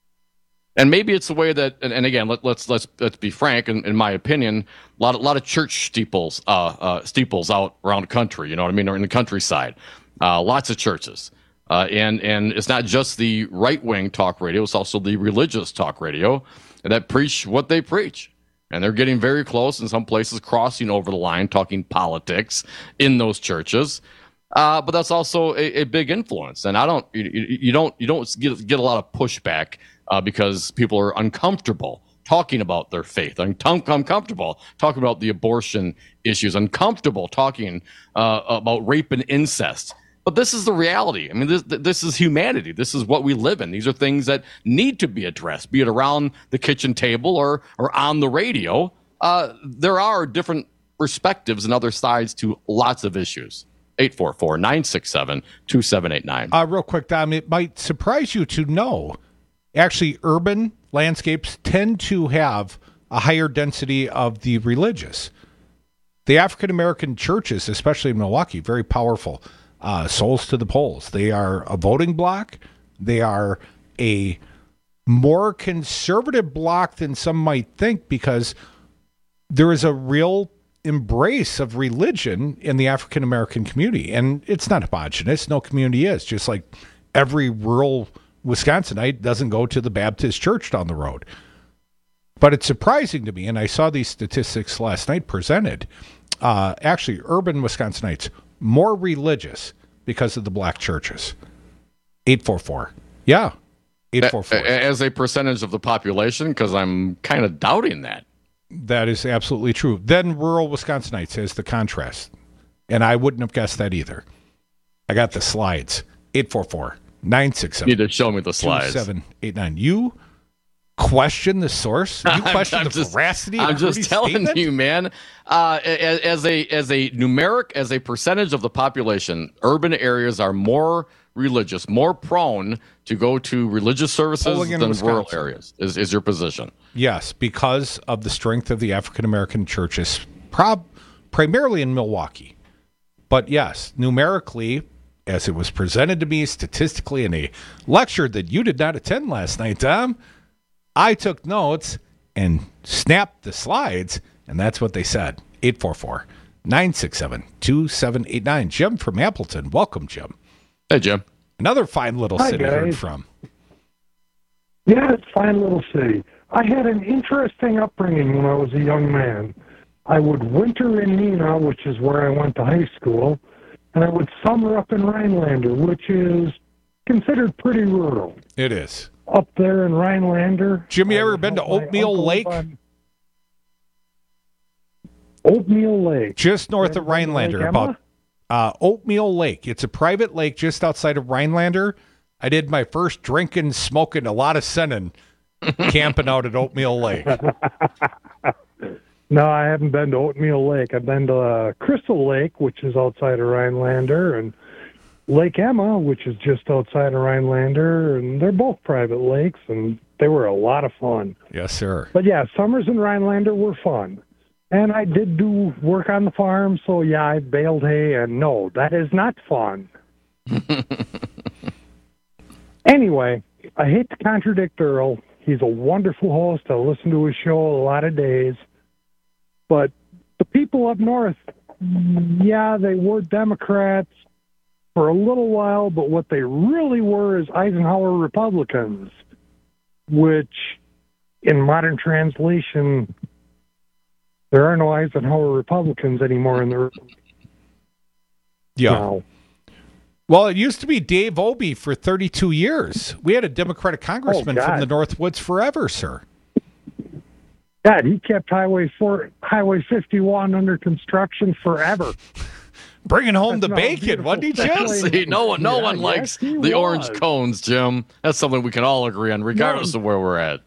S27: And maybe it's the way that, and, and again, let, let's let's let's be frank. In, in my opinion, a lot a lot of church steeples, uh, uh, steeples out around the country. You know what I mean, or in the countryside, uh, lots of churches, uh, and and it's not just the right wing talk radio; it's also the religious talk radio that preach what they preach. And they're getting very close in some places, crossing over the line, talking politics in those churches. Uh, but that's also a, a big influence, and I don't, you, you don't, you don't get get a lot of pushback uh, because people are uncomfortable talking about their faith, uncom- uncomfortable talking about the abortion issues, uncomfortable talking uh, about rape and incest. But this is the reality. I mean, this this is humanity. This is what we live in. These are things that need to be addressed, be it around the kitchen table or or on the radio. Uh, there are different perspectives and other sides to lots of issues. eight four four, nine six seven, two seven eight nine.
S26: Uh, real quick, Dom, it might surprise you to know, actually, urban landscapes tend to have a higher density of the religious. The African-American churches, especially in Milwaukee, very powerful. Uh, souls to the polls. They are a voting bloc. They are a more conservative bloc than some might think, because there is a real embrace of religion in the African American community, and it's not homogenous. No community is, just like every rural Wisconsinite doesn't go to the Baptist church down the road. But it's surprising to me, and I saw these statistics last night presented. Uh, actually, urban Wisconsinites more religious because of the black churches. eight four four, yeah, eight four four.
S27: As a percentage of the population, because I'm kind of doubting that.
S26: That is absolutely true. Then rural Wisconsinites as the contrast. And I wouldn't have guessed that either. I got the slides. eight four four, nine six seven.
S27: You need to show me the slides.
S26: two seven eight nine. You question the source? You question I'm, I'm the
S27: just,
S26: veracity
S27: I'm
S26: of
S27: just telling
S26: statement?
S27: you, man. Uh, as, as a as a numeric, as a percentage of the population, urban areas are more religious, more prone to go to religious services than
S26: Wisconsin.
S27: rural areas, is, is your position.
S26: Yes, because of the strength of the African-American churches, prob- primarily in Milwaukee. But yes, numerically, as it was presented to me statistically in a lecture that you did not attend last night, Tom, I took notes and snapped the slides, and that's what they said. eight four four, nine six seven, two seven eight nine. Jim from Appleton. Welcome, Jim.
S27: Hey, Jim.
S26: Another fine little
S1: Hi,
S26: city I heard
S1: guys.
S26: from.
S1: Yeah, it's a fine little city. I had an interesting upbringing when I was a young man. I would winter in Neenah, which is where I went to high school, and I would summer up in Rhinelander, which is considered pretty rural.
S26: It is.
S1: Up there in Rhinelander.
S26: Jim, you
S1: I
S26: ever
S1: would
S26: been to
S1: help my
S26: Oatmeal
S1: uncle
S26: Lake?
S1: on- Oatmeal Lake.
S26: Just north
S1: You
S26: of
S1: ever been to Lake
S26: Rhinelander,
S1: Emma?
S26: about uh, Oatmeal Lake. It's a private lake just outside of Rhinelander. I did my first drinking, smoking, a lot of sinning, camping out at Oatmeal Lake.
S1: No, I haven't been to Oatmeal Lake. I've been to uh, Crystal Lake, which is outside of Rhinelander, and Lake Emma, which is just outside of Rhinelander, and they're both private lakes, and they were a lot of fun.
S26: Yes, sir.
S1: But yeah, summers in Rhinelander were fun. And I did do work on the farm, so yeah, I baled hay, and no, that is not fun. Anyway, I hate to contradict Earl. He's a wonderful host. I listen to his show a lot of days. But the people up north, yeah, they were Democrats for a little while, but what they really were is Eisenhower Republicans, which in modern translation, there are no Eisenhower Republicans anymore in the
S26: Yeah.
S1: now.
S26: Well, it used to be Dave Obey for thirty-two years. We had a Democratic congressman
S1: Oh, God.
S26: from the Northwoods forever, sir.
S1: God, he kept Highway four, Highway fifty-one under construction forever.
S26: bringing home
S1: That's
S26: the
S1: not
S26: bacon, wasn't he,
S1: beautiful.
S26: Jim?
S27: See, no one, no
S1: Yeah,
S27: one
S1: yes,
S27: likes
S1: he
S27: the orange
S1: was.
S27: cones, Jim. That's something we can all agree on, regardless
S1: No.
S27: of where we're at.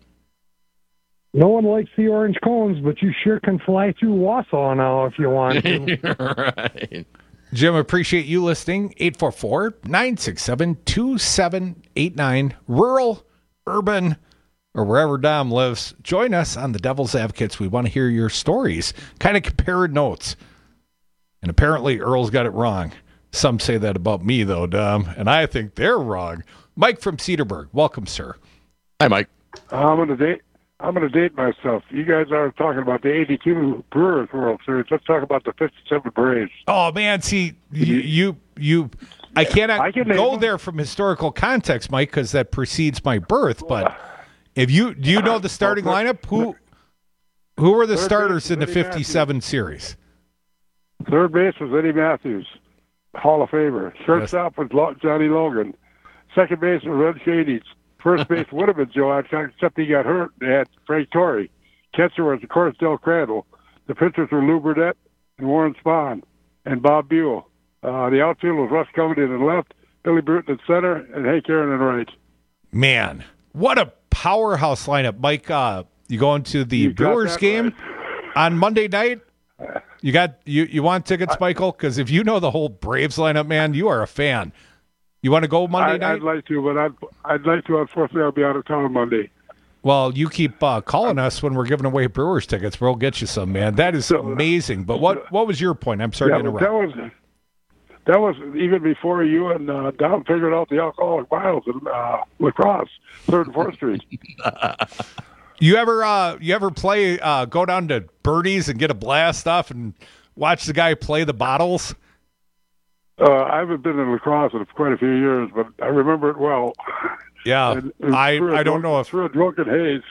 S1: No one likes the orange cones, but you sure can fly through Wausau now if you want to.
S27: Right.
S26: Jim, appreciate you listening. eight four four, nine six seven, two seven eight nine. Rural, urban, or wherever Dom lives, join us on the Devil's Advocates. We want to hear your stories. Kind of compare notes. And apparently Earl's got it wrong. Some say that about me, though, Dom, and I think they're wrong. Mike from Cedarburg. Welcome, sir.
S27: Hi, Mike.
S3: I'm gonna date. I'm gonna date myself. You guys are talking about the eighty-two Brewers World Series. Let's talk about the fifty-seven Braves.
S26: Oh, man, see, you, you, you I cannot
S3: I can name
S26: go
S3: them.
S26: there from historical context, Mike, because that precedes my birth. But if you do, you know the starting lineup. Who, who were the
S3: Third
S26: starters
S3: base,
S26: in the
S3: Eddie
S26: fifty-seven series?
S3: Third base was Eddie Matthews, Hall of Famer. Shortstop was Lo- Johnny Logan. Second base was Red Shady. First base would have been Joe Adcock, except he got hurt. They had Frank Torrey. Catcher was, of course, Del Crandall. The pitchers were Lou Burdette and Warren Spahn and Bob Buell. Uh, the outfield was Russ Covington in left, Billy Bruton in center, and Hank Aaron in right.
S26: Man, what a powerhouse lineup, Mike. Uh, you going to the
S3: You got
S26: Brewers
S3: that
S26: game on Monday night? You got you you want tickets, Michael? Because if you know the whole Braves lineup, man, you are a fan. You want to go Monday
S3: I,
S26: night?
S3: I'd like to, but I'd, I'd like to. Unfortunately, I'll be out of town Monday.
S26: Well, you keep uh, calling us when we're giving away Brewers tickets. We'll get you some, man. That is amazing. But what what was your point? I'm sorry
S3: yeah,
S26: to
S3: but
S26: interrupt.
S3: that was that was even before you and uh, Don figured out the alcoholic miles in uh, lacrosse, Third and Fourth Street.
S26: You ever uh, you ever play uh, go down to Birdie's and get a blast off and watch the guy play the bottles?
S3: Uh, I haven't been in lacrosse in quite a few years, but I remember it well.
S26: Yeah,
S3: And it was
S26: I
S3: through a
S26: I don't
S3: drunk-
S26: know if
S3: through a drunken haze.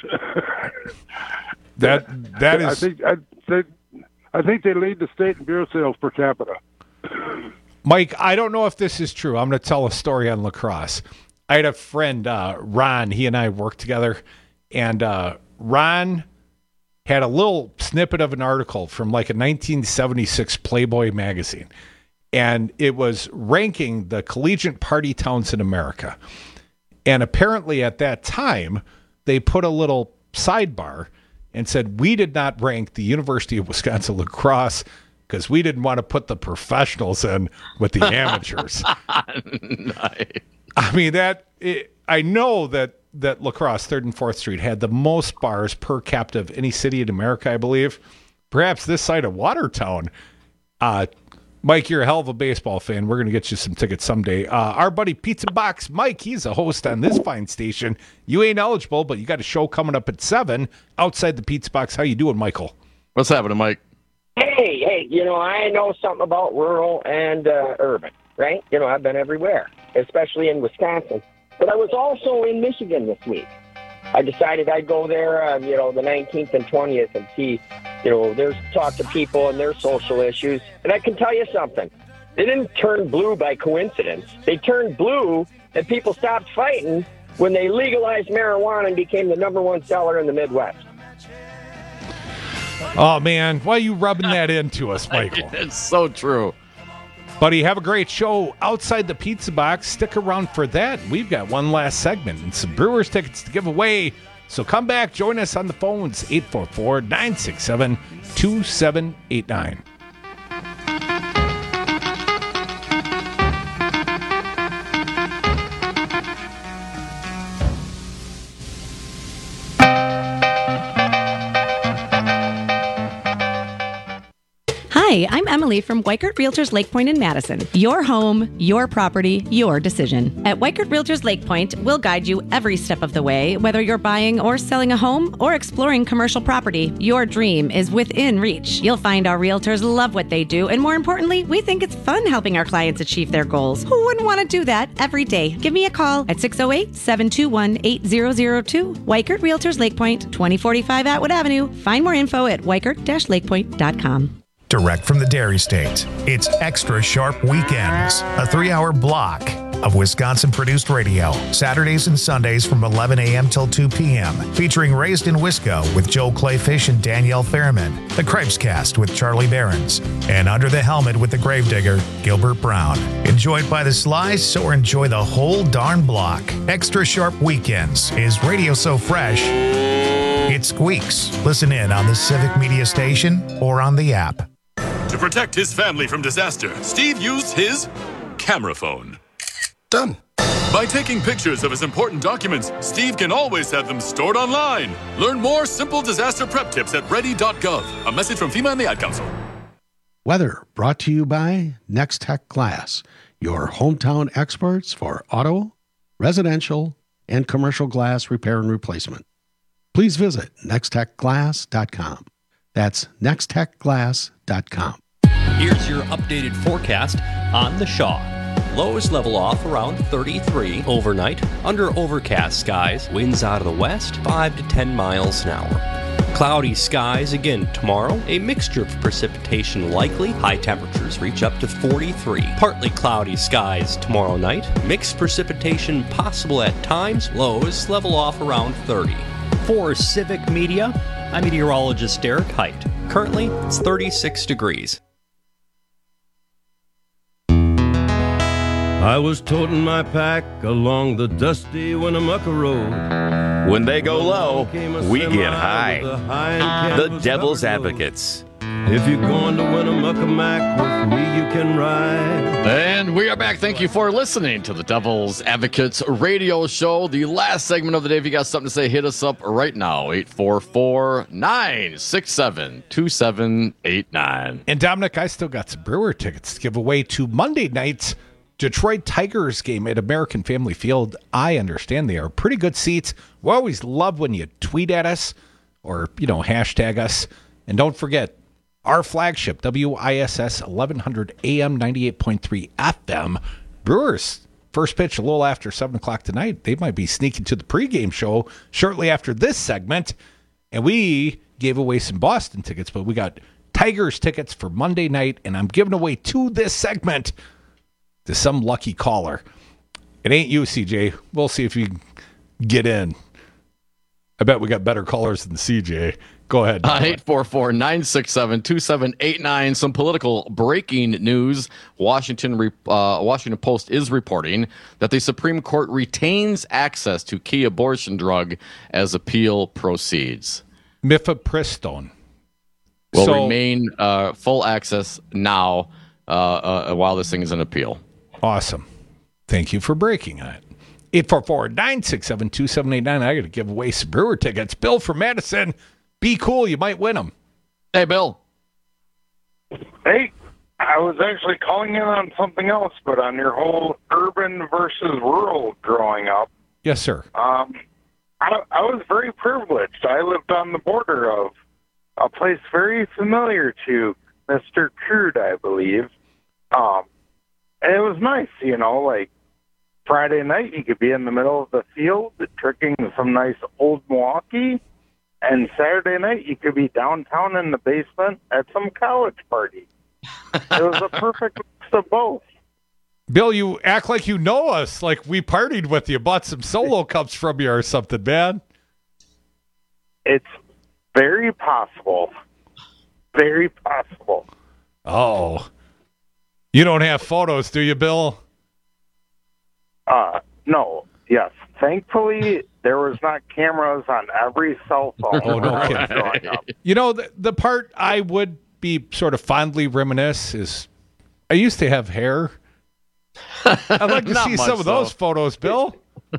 S26: that that
S3: I
S26: is
S3: think I, they, I think they lead the state in beer sales per capita.
S26: Mike. I don't know if this is true. I'm going to tell a story on lacrosse. I had a friend, uh, Ron. He and I worked together, and uh, Ron had a little snippet of an article from like a nineteen seventy-six Playboy magazine, and it was ranking the collegiate party towns in America. And apparently at that time, they put a little sidebar and said, we did not rank the University of Wisconsin lacrosse because we didn't want to put the professionals in with the amateurs.
S27: Nice.
S26: I mean, that it, I know that, that lacrosse, Third and Fourth Street, had the most bars per capita of any city in America, I believe. Perhaps this side of Watertown. Uh, Mike, you're a hell of a baseball fan. We're going to get you some tickets someday. Uh, our buddy Pizza Box Mike, he's a host on this fine station. You ain't eligible, but you got a show coming up at seven outside the Pizza Box. How you doing, Michael?
S27: What's happening, Mike?
S18: Hey, hey, you know, I know something about rural and uh, urban, right? You know, I've been everywhere, especially in Wisconsin. But I was also in Michigan this week. I decided I'd go there, um, you know, the nineteenth and twentieth and see, you know, there's talk to people and their social issues. And I can tell you something. They didn't turn blue by coincidence. They turned blue and people stopped fighting when they legalized marijuana and became the number one seller in the Midwest.
S26: Oh, man. Why are you rubbing that into us, Michael?
S27: It's so true.
S26: Buddy, have a great show outside the Pizza Box. Stick around for that. We've got one last segment and some Brewers tickets to give away. So come back, join us on the phones, eight four four, nine six seven, two seven eight nine.
S19: Hi, I'm Emily from Weikert Realtors Lake Point in Madison. Your home, your property, your decision. At Weikert Realtors Lake Point, we'll guide you every step of the way, whether you're buying or selling a home or exploring commercial property. Your dream is within reach. You'll find our realtors love what they do, and more importantly, we think it's fun helping our clients achieve their goals. Who wouldn't want to do that every day? Give me a call at six oh eight, seven two one, eight zero zero two. Weikert Realtors Lake Point, twenty forty-five Atwood Avenue. Find more info at weikert dash lake point dot com.
S4: Direct from the Dairy State, it's Extra Sharp Weekends, a three-hour block of Wisconsin-produced radio, Saturdays and Sundays from eleven a.m. till two p.m., featuring Raised in Wisco with Joe Clayfish and Danielle Fairman, The Cripes Cast with Charlie Behrens, and Under the Helmet with the Gravedigger, Gilbert Brown. Enjoyed by the slice or enjoy the whole darn block. Extra Sharp Weekends is radio so fresh, it squeaks. Listen in on the Civic Media Station or on the app.
S5: To protect his family from disaster, Steve used his camera phone. Done. By taking pictures of his important documents, Steve can always have them stored online. Learn more simple disaster prep tips at ready dot gov. A message from FEMA and the Ad Council.
S6: Weather brought to you by Next Tech Glass, your hometown experts for auto, residential, and commercial glass repair and replacement. Please visit next tech glass dot com. That's next tech glass dot com.
S7: Here's your updated forecast on the Shaw. Lows level off around thirty-three overnight. Under overcast skies, winds out of the west, five to ten miles an hour. Cloudy skies again tomorrow. A mixture of precipitation likely. High temperatures reach up to forty-three. Partly cloudy skies tomorrow night. Mixed precipitation possible at times. Lows level off around thirty. For Civic Media, I'm meteorologist Derek Height. Currently, it's thirty-six degrees.
S20: I was toting my pack along the dusty Winnemucca Road.
S8: When they go low, we get high. The Devil's Advocates.
S20: If you're going to Winnemucca Mac with me, you can ride.
S27: And we are back. Thank you for listening to the Devil's Advocates radio show. The last segment of the day. If you got something to say, hit us up right now. eight four four, nine six seven, two seven eight nine.
S26: And Dominic, I still got some Brewer tickets to give away to Monday night's Detroit Tigers game at American Family Field. I understand they are pretty good seats. We always love when you tweet at us or, you know, hashtag us. And don't forget, our flagship, W I S S eleven hundred A M, ninety-eight point three F M. Brewers, first pitch a little after seven o'clock tonight. They might be sneaking to the pregame show shortly after this segment. And we gave away some Boston tickets, but we got Tigers tickets for Monday night, and I'm giving away to this segment to some lucky caller. It ain't you, C J. We'll see if you can get in. I bet we got better callers than C J. Go ahead.
S27: Uh, eight four four, nine six seven, two seven eight nine. Some political breaking news. Washington uh, Washington Post is reporting that the Supreme Court retains access to key abortion drug as appeal proceeds.
S26: Mifepristone.
S27: Will
S26: So-
S27: remain uh, full access now uh, uh, while this thing is in appeal.
S26: Awesome. Thank you for breaking it. eight four four, nine six seven, two seven eight nine. I got to give away some Brewer tickets. Bill from Madison. Be cool. You might win them.
S27: Hey, Bill.
S21: Hey, I was actually calling in on something else, but on your whole urban versus rural growing up.
S26: Yes, sir.
S21: Um, I, I was very privileged. I lived on the border of a place very familiar to Mister Crude, I believe. Um, and it was nice, you know, like Friday night you could be in the middle of the field drinking some nice old Milwaukee. And Saturday night, you could be downtown in the basement at some college party. It was a perfect mix of both.
S26: Bill, you act like you know us, like we partied with you, bought some solo cups from you or something, man.
S21: It's very possible. Very possible.
S26: Oh. You don't have photos, do you, Bill?
S21: Uh, no. Yes. Thankfully, there was not cameras on every cell phone.
S26: Oh, no
S21: when I was
S26: kidding.
S21: growing up.
S26: You know, the, the part I would be sort of fondly reminisce is I used to have hair. I'd like to
S21: Not
S26: see
S21: much,
S26: some of those
S21: though.
S26: photos, Bill.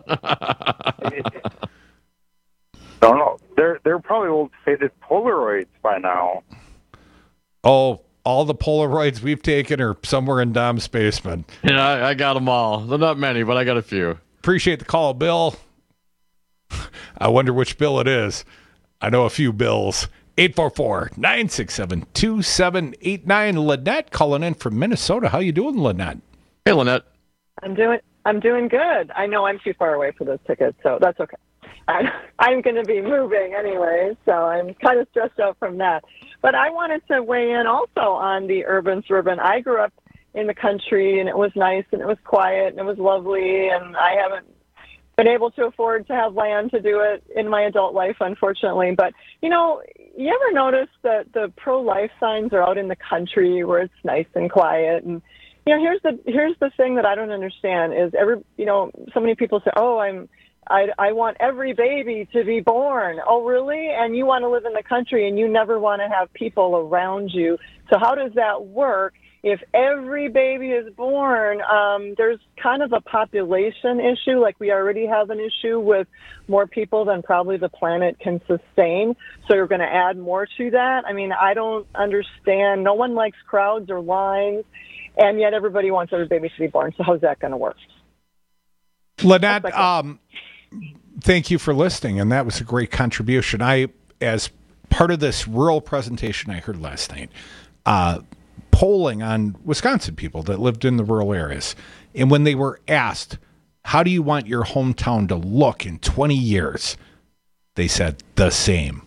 S21: Don't know. They're they're probably old faded Polaroids by now.
S26: Oh, all the Polaroids we've taken are somewhere in Dom's basement.
S27: Yeah, I, I got them all. They're not many, but I got a few.
S26: Appreciate the call, Bill. I wonder which Bill it is. I know a few Bills. eight four four, nine six seven, two seven eight nine. Lynette calling in from Minnesota. How you doing, Lynette?
S27: Hey, Lynette.
S22: I'm doing I'm doing good. I know I'm too far away for those tickets, so that's okay. I, I'm going to be moving anyway, so I'm kind of stressed out from that. But I wanted to weigh in also on the urban suburban. I grew up in the country, and it was nice, and it was quiet, and it was lovely, and I haven't been able to afford to have land to do it in my adult life, unfortunately. But, you know, you ever notice that the pro-life signs are out in the country where it's nice and quiet? And, you know, here's the here's the thing that I don't understand is every, you know, so many people say, oh, I'm, I, I want every baby to be born. Oh, really? And you want to live in the country and you never want to have people around you. So how does that work? If every baby is born, um, there's kind of a population issue, like we already have an issue with more people than probably the planet can sustain. So you're going to add more to that. I mean, I don't understand. No one likes crowds or lines, and yet everybody wants every baby to be born. So how's that going to work?
S26: Lynette, um, thank you for listening, and that was a great contribution. I, as part of this rural presentation I heard last night, uh, polling on Wisconsin people that lived in the rural areas. And when they were asked, how do you want your hometown to look in twenty years? They said, the same.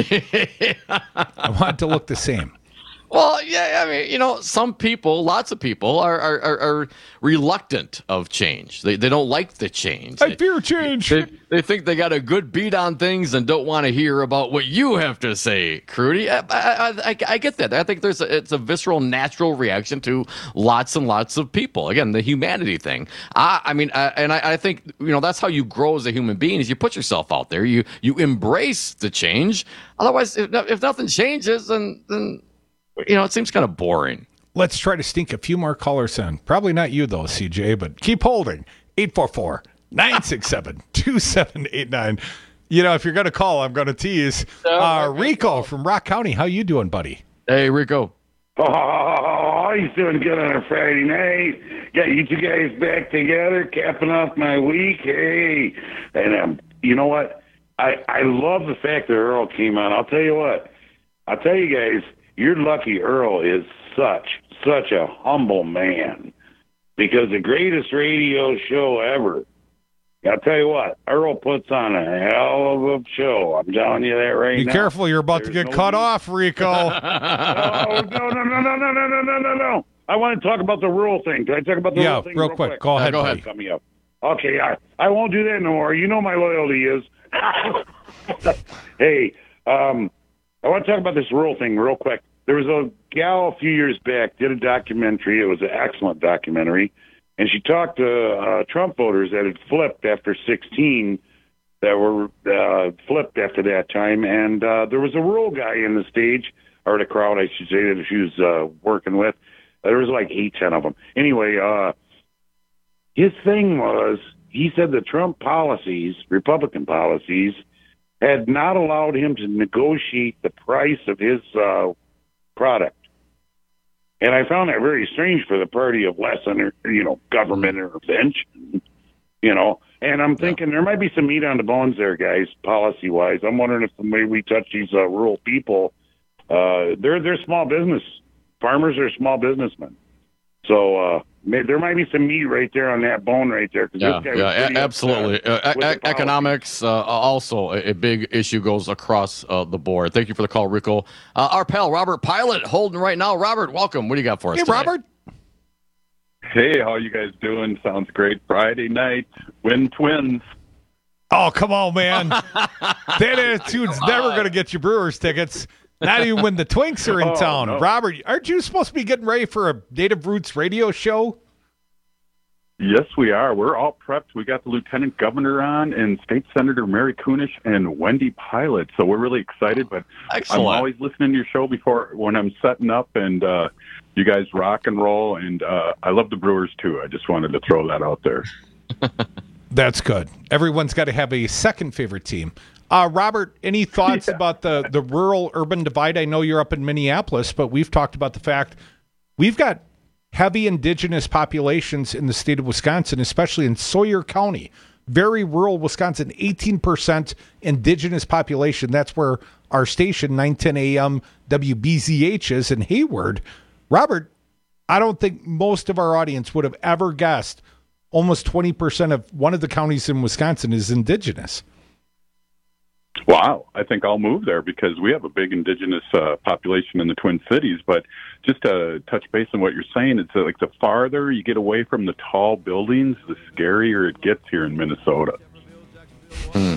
S26: I want it to look the same.
S27: Well, yeah, I mean, you know, some people, lots of people are are, are, are reluctant of change. They they don't like the change.
S26: I fear change.
S27: They, they think they got a good beat on things and don't want to hear about what you have to say, Crudy. I, I, I, I get that. I think there's a, it's a visceral, natural reaction to lots and lots of people. Again, the humanity thing. I, I mean, I, and I, I think, you know, that's how you grow as a human being is you put yourself out there. You you embrace the change. Otherwise, if, if nothing changes, then then. You know, it seems kind of boring.
S26: Let's try to sneak a few more callers in. Probably not you, though, C J, but keep holding. eight four four, nine six seven, two seven eight nine. You know, if you're going to call, I'm going to tease. Uh, Rico from Rock County, how you doing, buddy?
S27: Hey, Rico.
S9: Oh, he's doing good on a Friday night. Got you two guys back together, capping off my week. Hey, and um, you know what? I, I love the fact that Earl came on. I'll tell you what. I'll tell you guys. You're lucky Earl is such, such a humble man because the greatest radio show ever. I'll tell you what, Earl puts on a hell of a show. I'm telling you that right
S26: Be
S9: now.
S26: Be careful, you're about There's to get no cut need. off, Rico.
S9: oh, no, no, no, no, no, no, no, no, no, no. I want to talk about the rural thing. Can I talk about the
S26: yeah,
S9: rural thing
S26: real,
S9: real
S26: quick?
S9: quick?
S26: Go ahead,
S27: go
S26: buddy.
S27: ahead.
S9: Me up. Okay, I, I won't do that no more. You know my loyalty is. Hey, um, I want to talk about this rural thing real quick. There was a gal a few years back, did a documentary. It was an excellent documentary. And she talked to uh, Trump voters that had flipped after sixteen, that were uh, flipped after that time. And uh, there was a rural guy in the stage, or the crowd, I should say, that she was uh, working with. There was like eight, ten of them. Anyway, uh, his thing was, he said the Trump policies, Republican policies, had not allowed him to negotiate the price of his uh product. And I found that very strange for the party of less under, you know, government intervention, you know. And I'm thinking yeah. there might be some meat on the bones there, guys, policy-wise. I'm wondering if the way we touch these uh, rural people, uh, they're, they're small business. Farmers are small businessmen. So uh, there might be some meat right there on that bone right there.
S27: Yeah, yeah a- absolutely. Uh, e- economics, uh, also a, a big issue goes across uh, the board. Thank you for the call, Rico. Uh, our pal, Robert Pilot, holding right now. Robert, welcome. What do you got for us
S26: Hey,
S27: today?
S26: Robert.
S10: Hey, how you guys doing? Sounds great. Friday night, win Twins.
S26: Oh, come on, man. That attitude's never going to get you Brewers tickets. Not even when the Twinks are in
S10: oh,
S26: town.
S10: No.
S26: Robert, aren't you supposed to be getting ready for a Native Roots radio show?
S10: Yes, we are. We're all prepped. We got the Lieutenant Governor on and State Senator Mary Kunesh and Wendy Pilot. So we're really excited. But
S27: Excellent.
S10: I'm always listening to your show before when I'm setting up, and uh, you guys rock and roll. And uh, I love the Brewers, too. I just wanted to throw that out there.
S26: That's good. Everyone's got to have a second favorite team. Uh, Robert, any thoughts yeah. about the, the rural-urban divide? I know you're up in Minneapolis, but we've talked about the fact we've got heavy indigenous populations in the state of Wisconsin, especially in Sawyer County. Very rural Wisconsin, eighteen percent indigenous population. That's where our station, nine ten A M W B Z H, is in Hayward. Robert, I don't think most of our audience would have ever guessed almost twenty percent of one of the counties in Wisconsin is indigenous.
S10: Wow, I think I'll move there because we have a big indigenous uh, population in the Twin Cities. But just to touch base on what you're saying, it's uh, like the farther you get away from the tall buildings, the scarier it gets here in Minnesota.
S27: Hmm.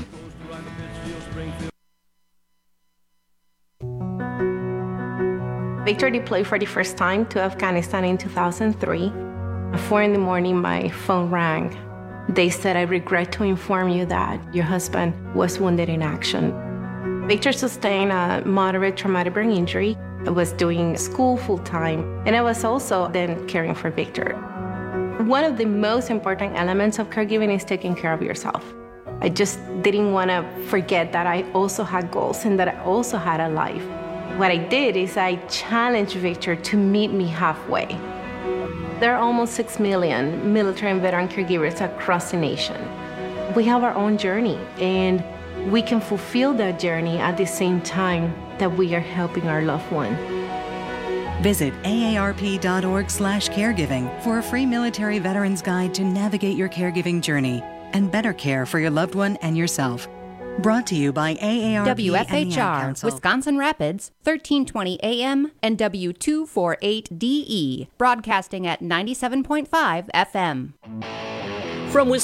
S2: Victor deployed for the first time to Afghanistan in two thousand three. At four in the morning, my phone rang. They said, I regret to inform you that your husband was wounded in action. Victor sustained a moderate traumatic brain injury. I was doing school full-time, and I was also then caring for Victor. One of the most important elements of caregiving is taking care of yourself. I just didn't want to forget that I also had goals and that I also had a life. What I did is I challenged Victor to meet me halfway. There are almost six million military and veteran caregivers across the nation. We have our own journey, and we can fulfill that journey at the same time that we are helping our loved one.
S11: Visit A A R P dot org slash caregiving for a free military veterans guide to navigate your caregiving journey and better care for your loved one and yourself. Brought to you by A A R P
S23: W F H R, Wisconsin Rapids, thirteen twenty A M and W two forty-eight D E, broadcasting at ninety-seven point five F M.
S12: From Wisconsin.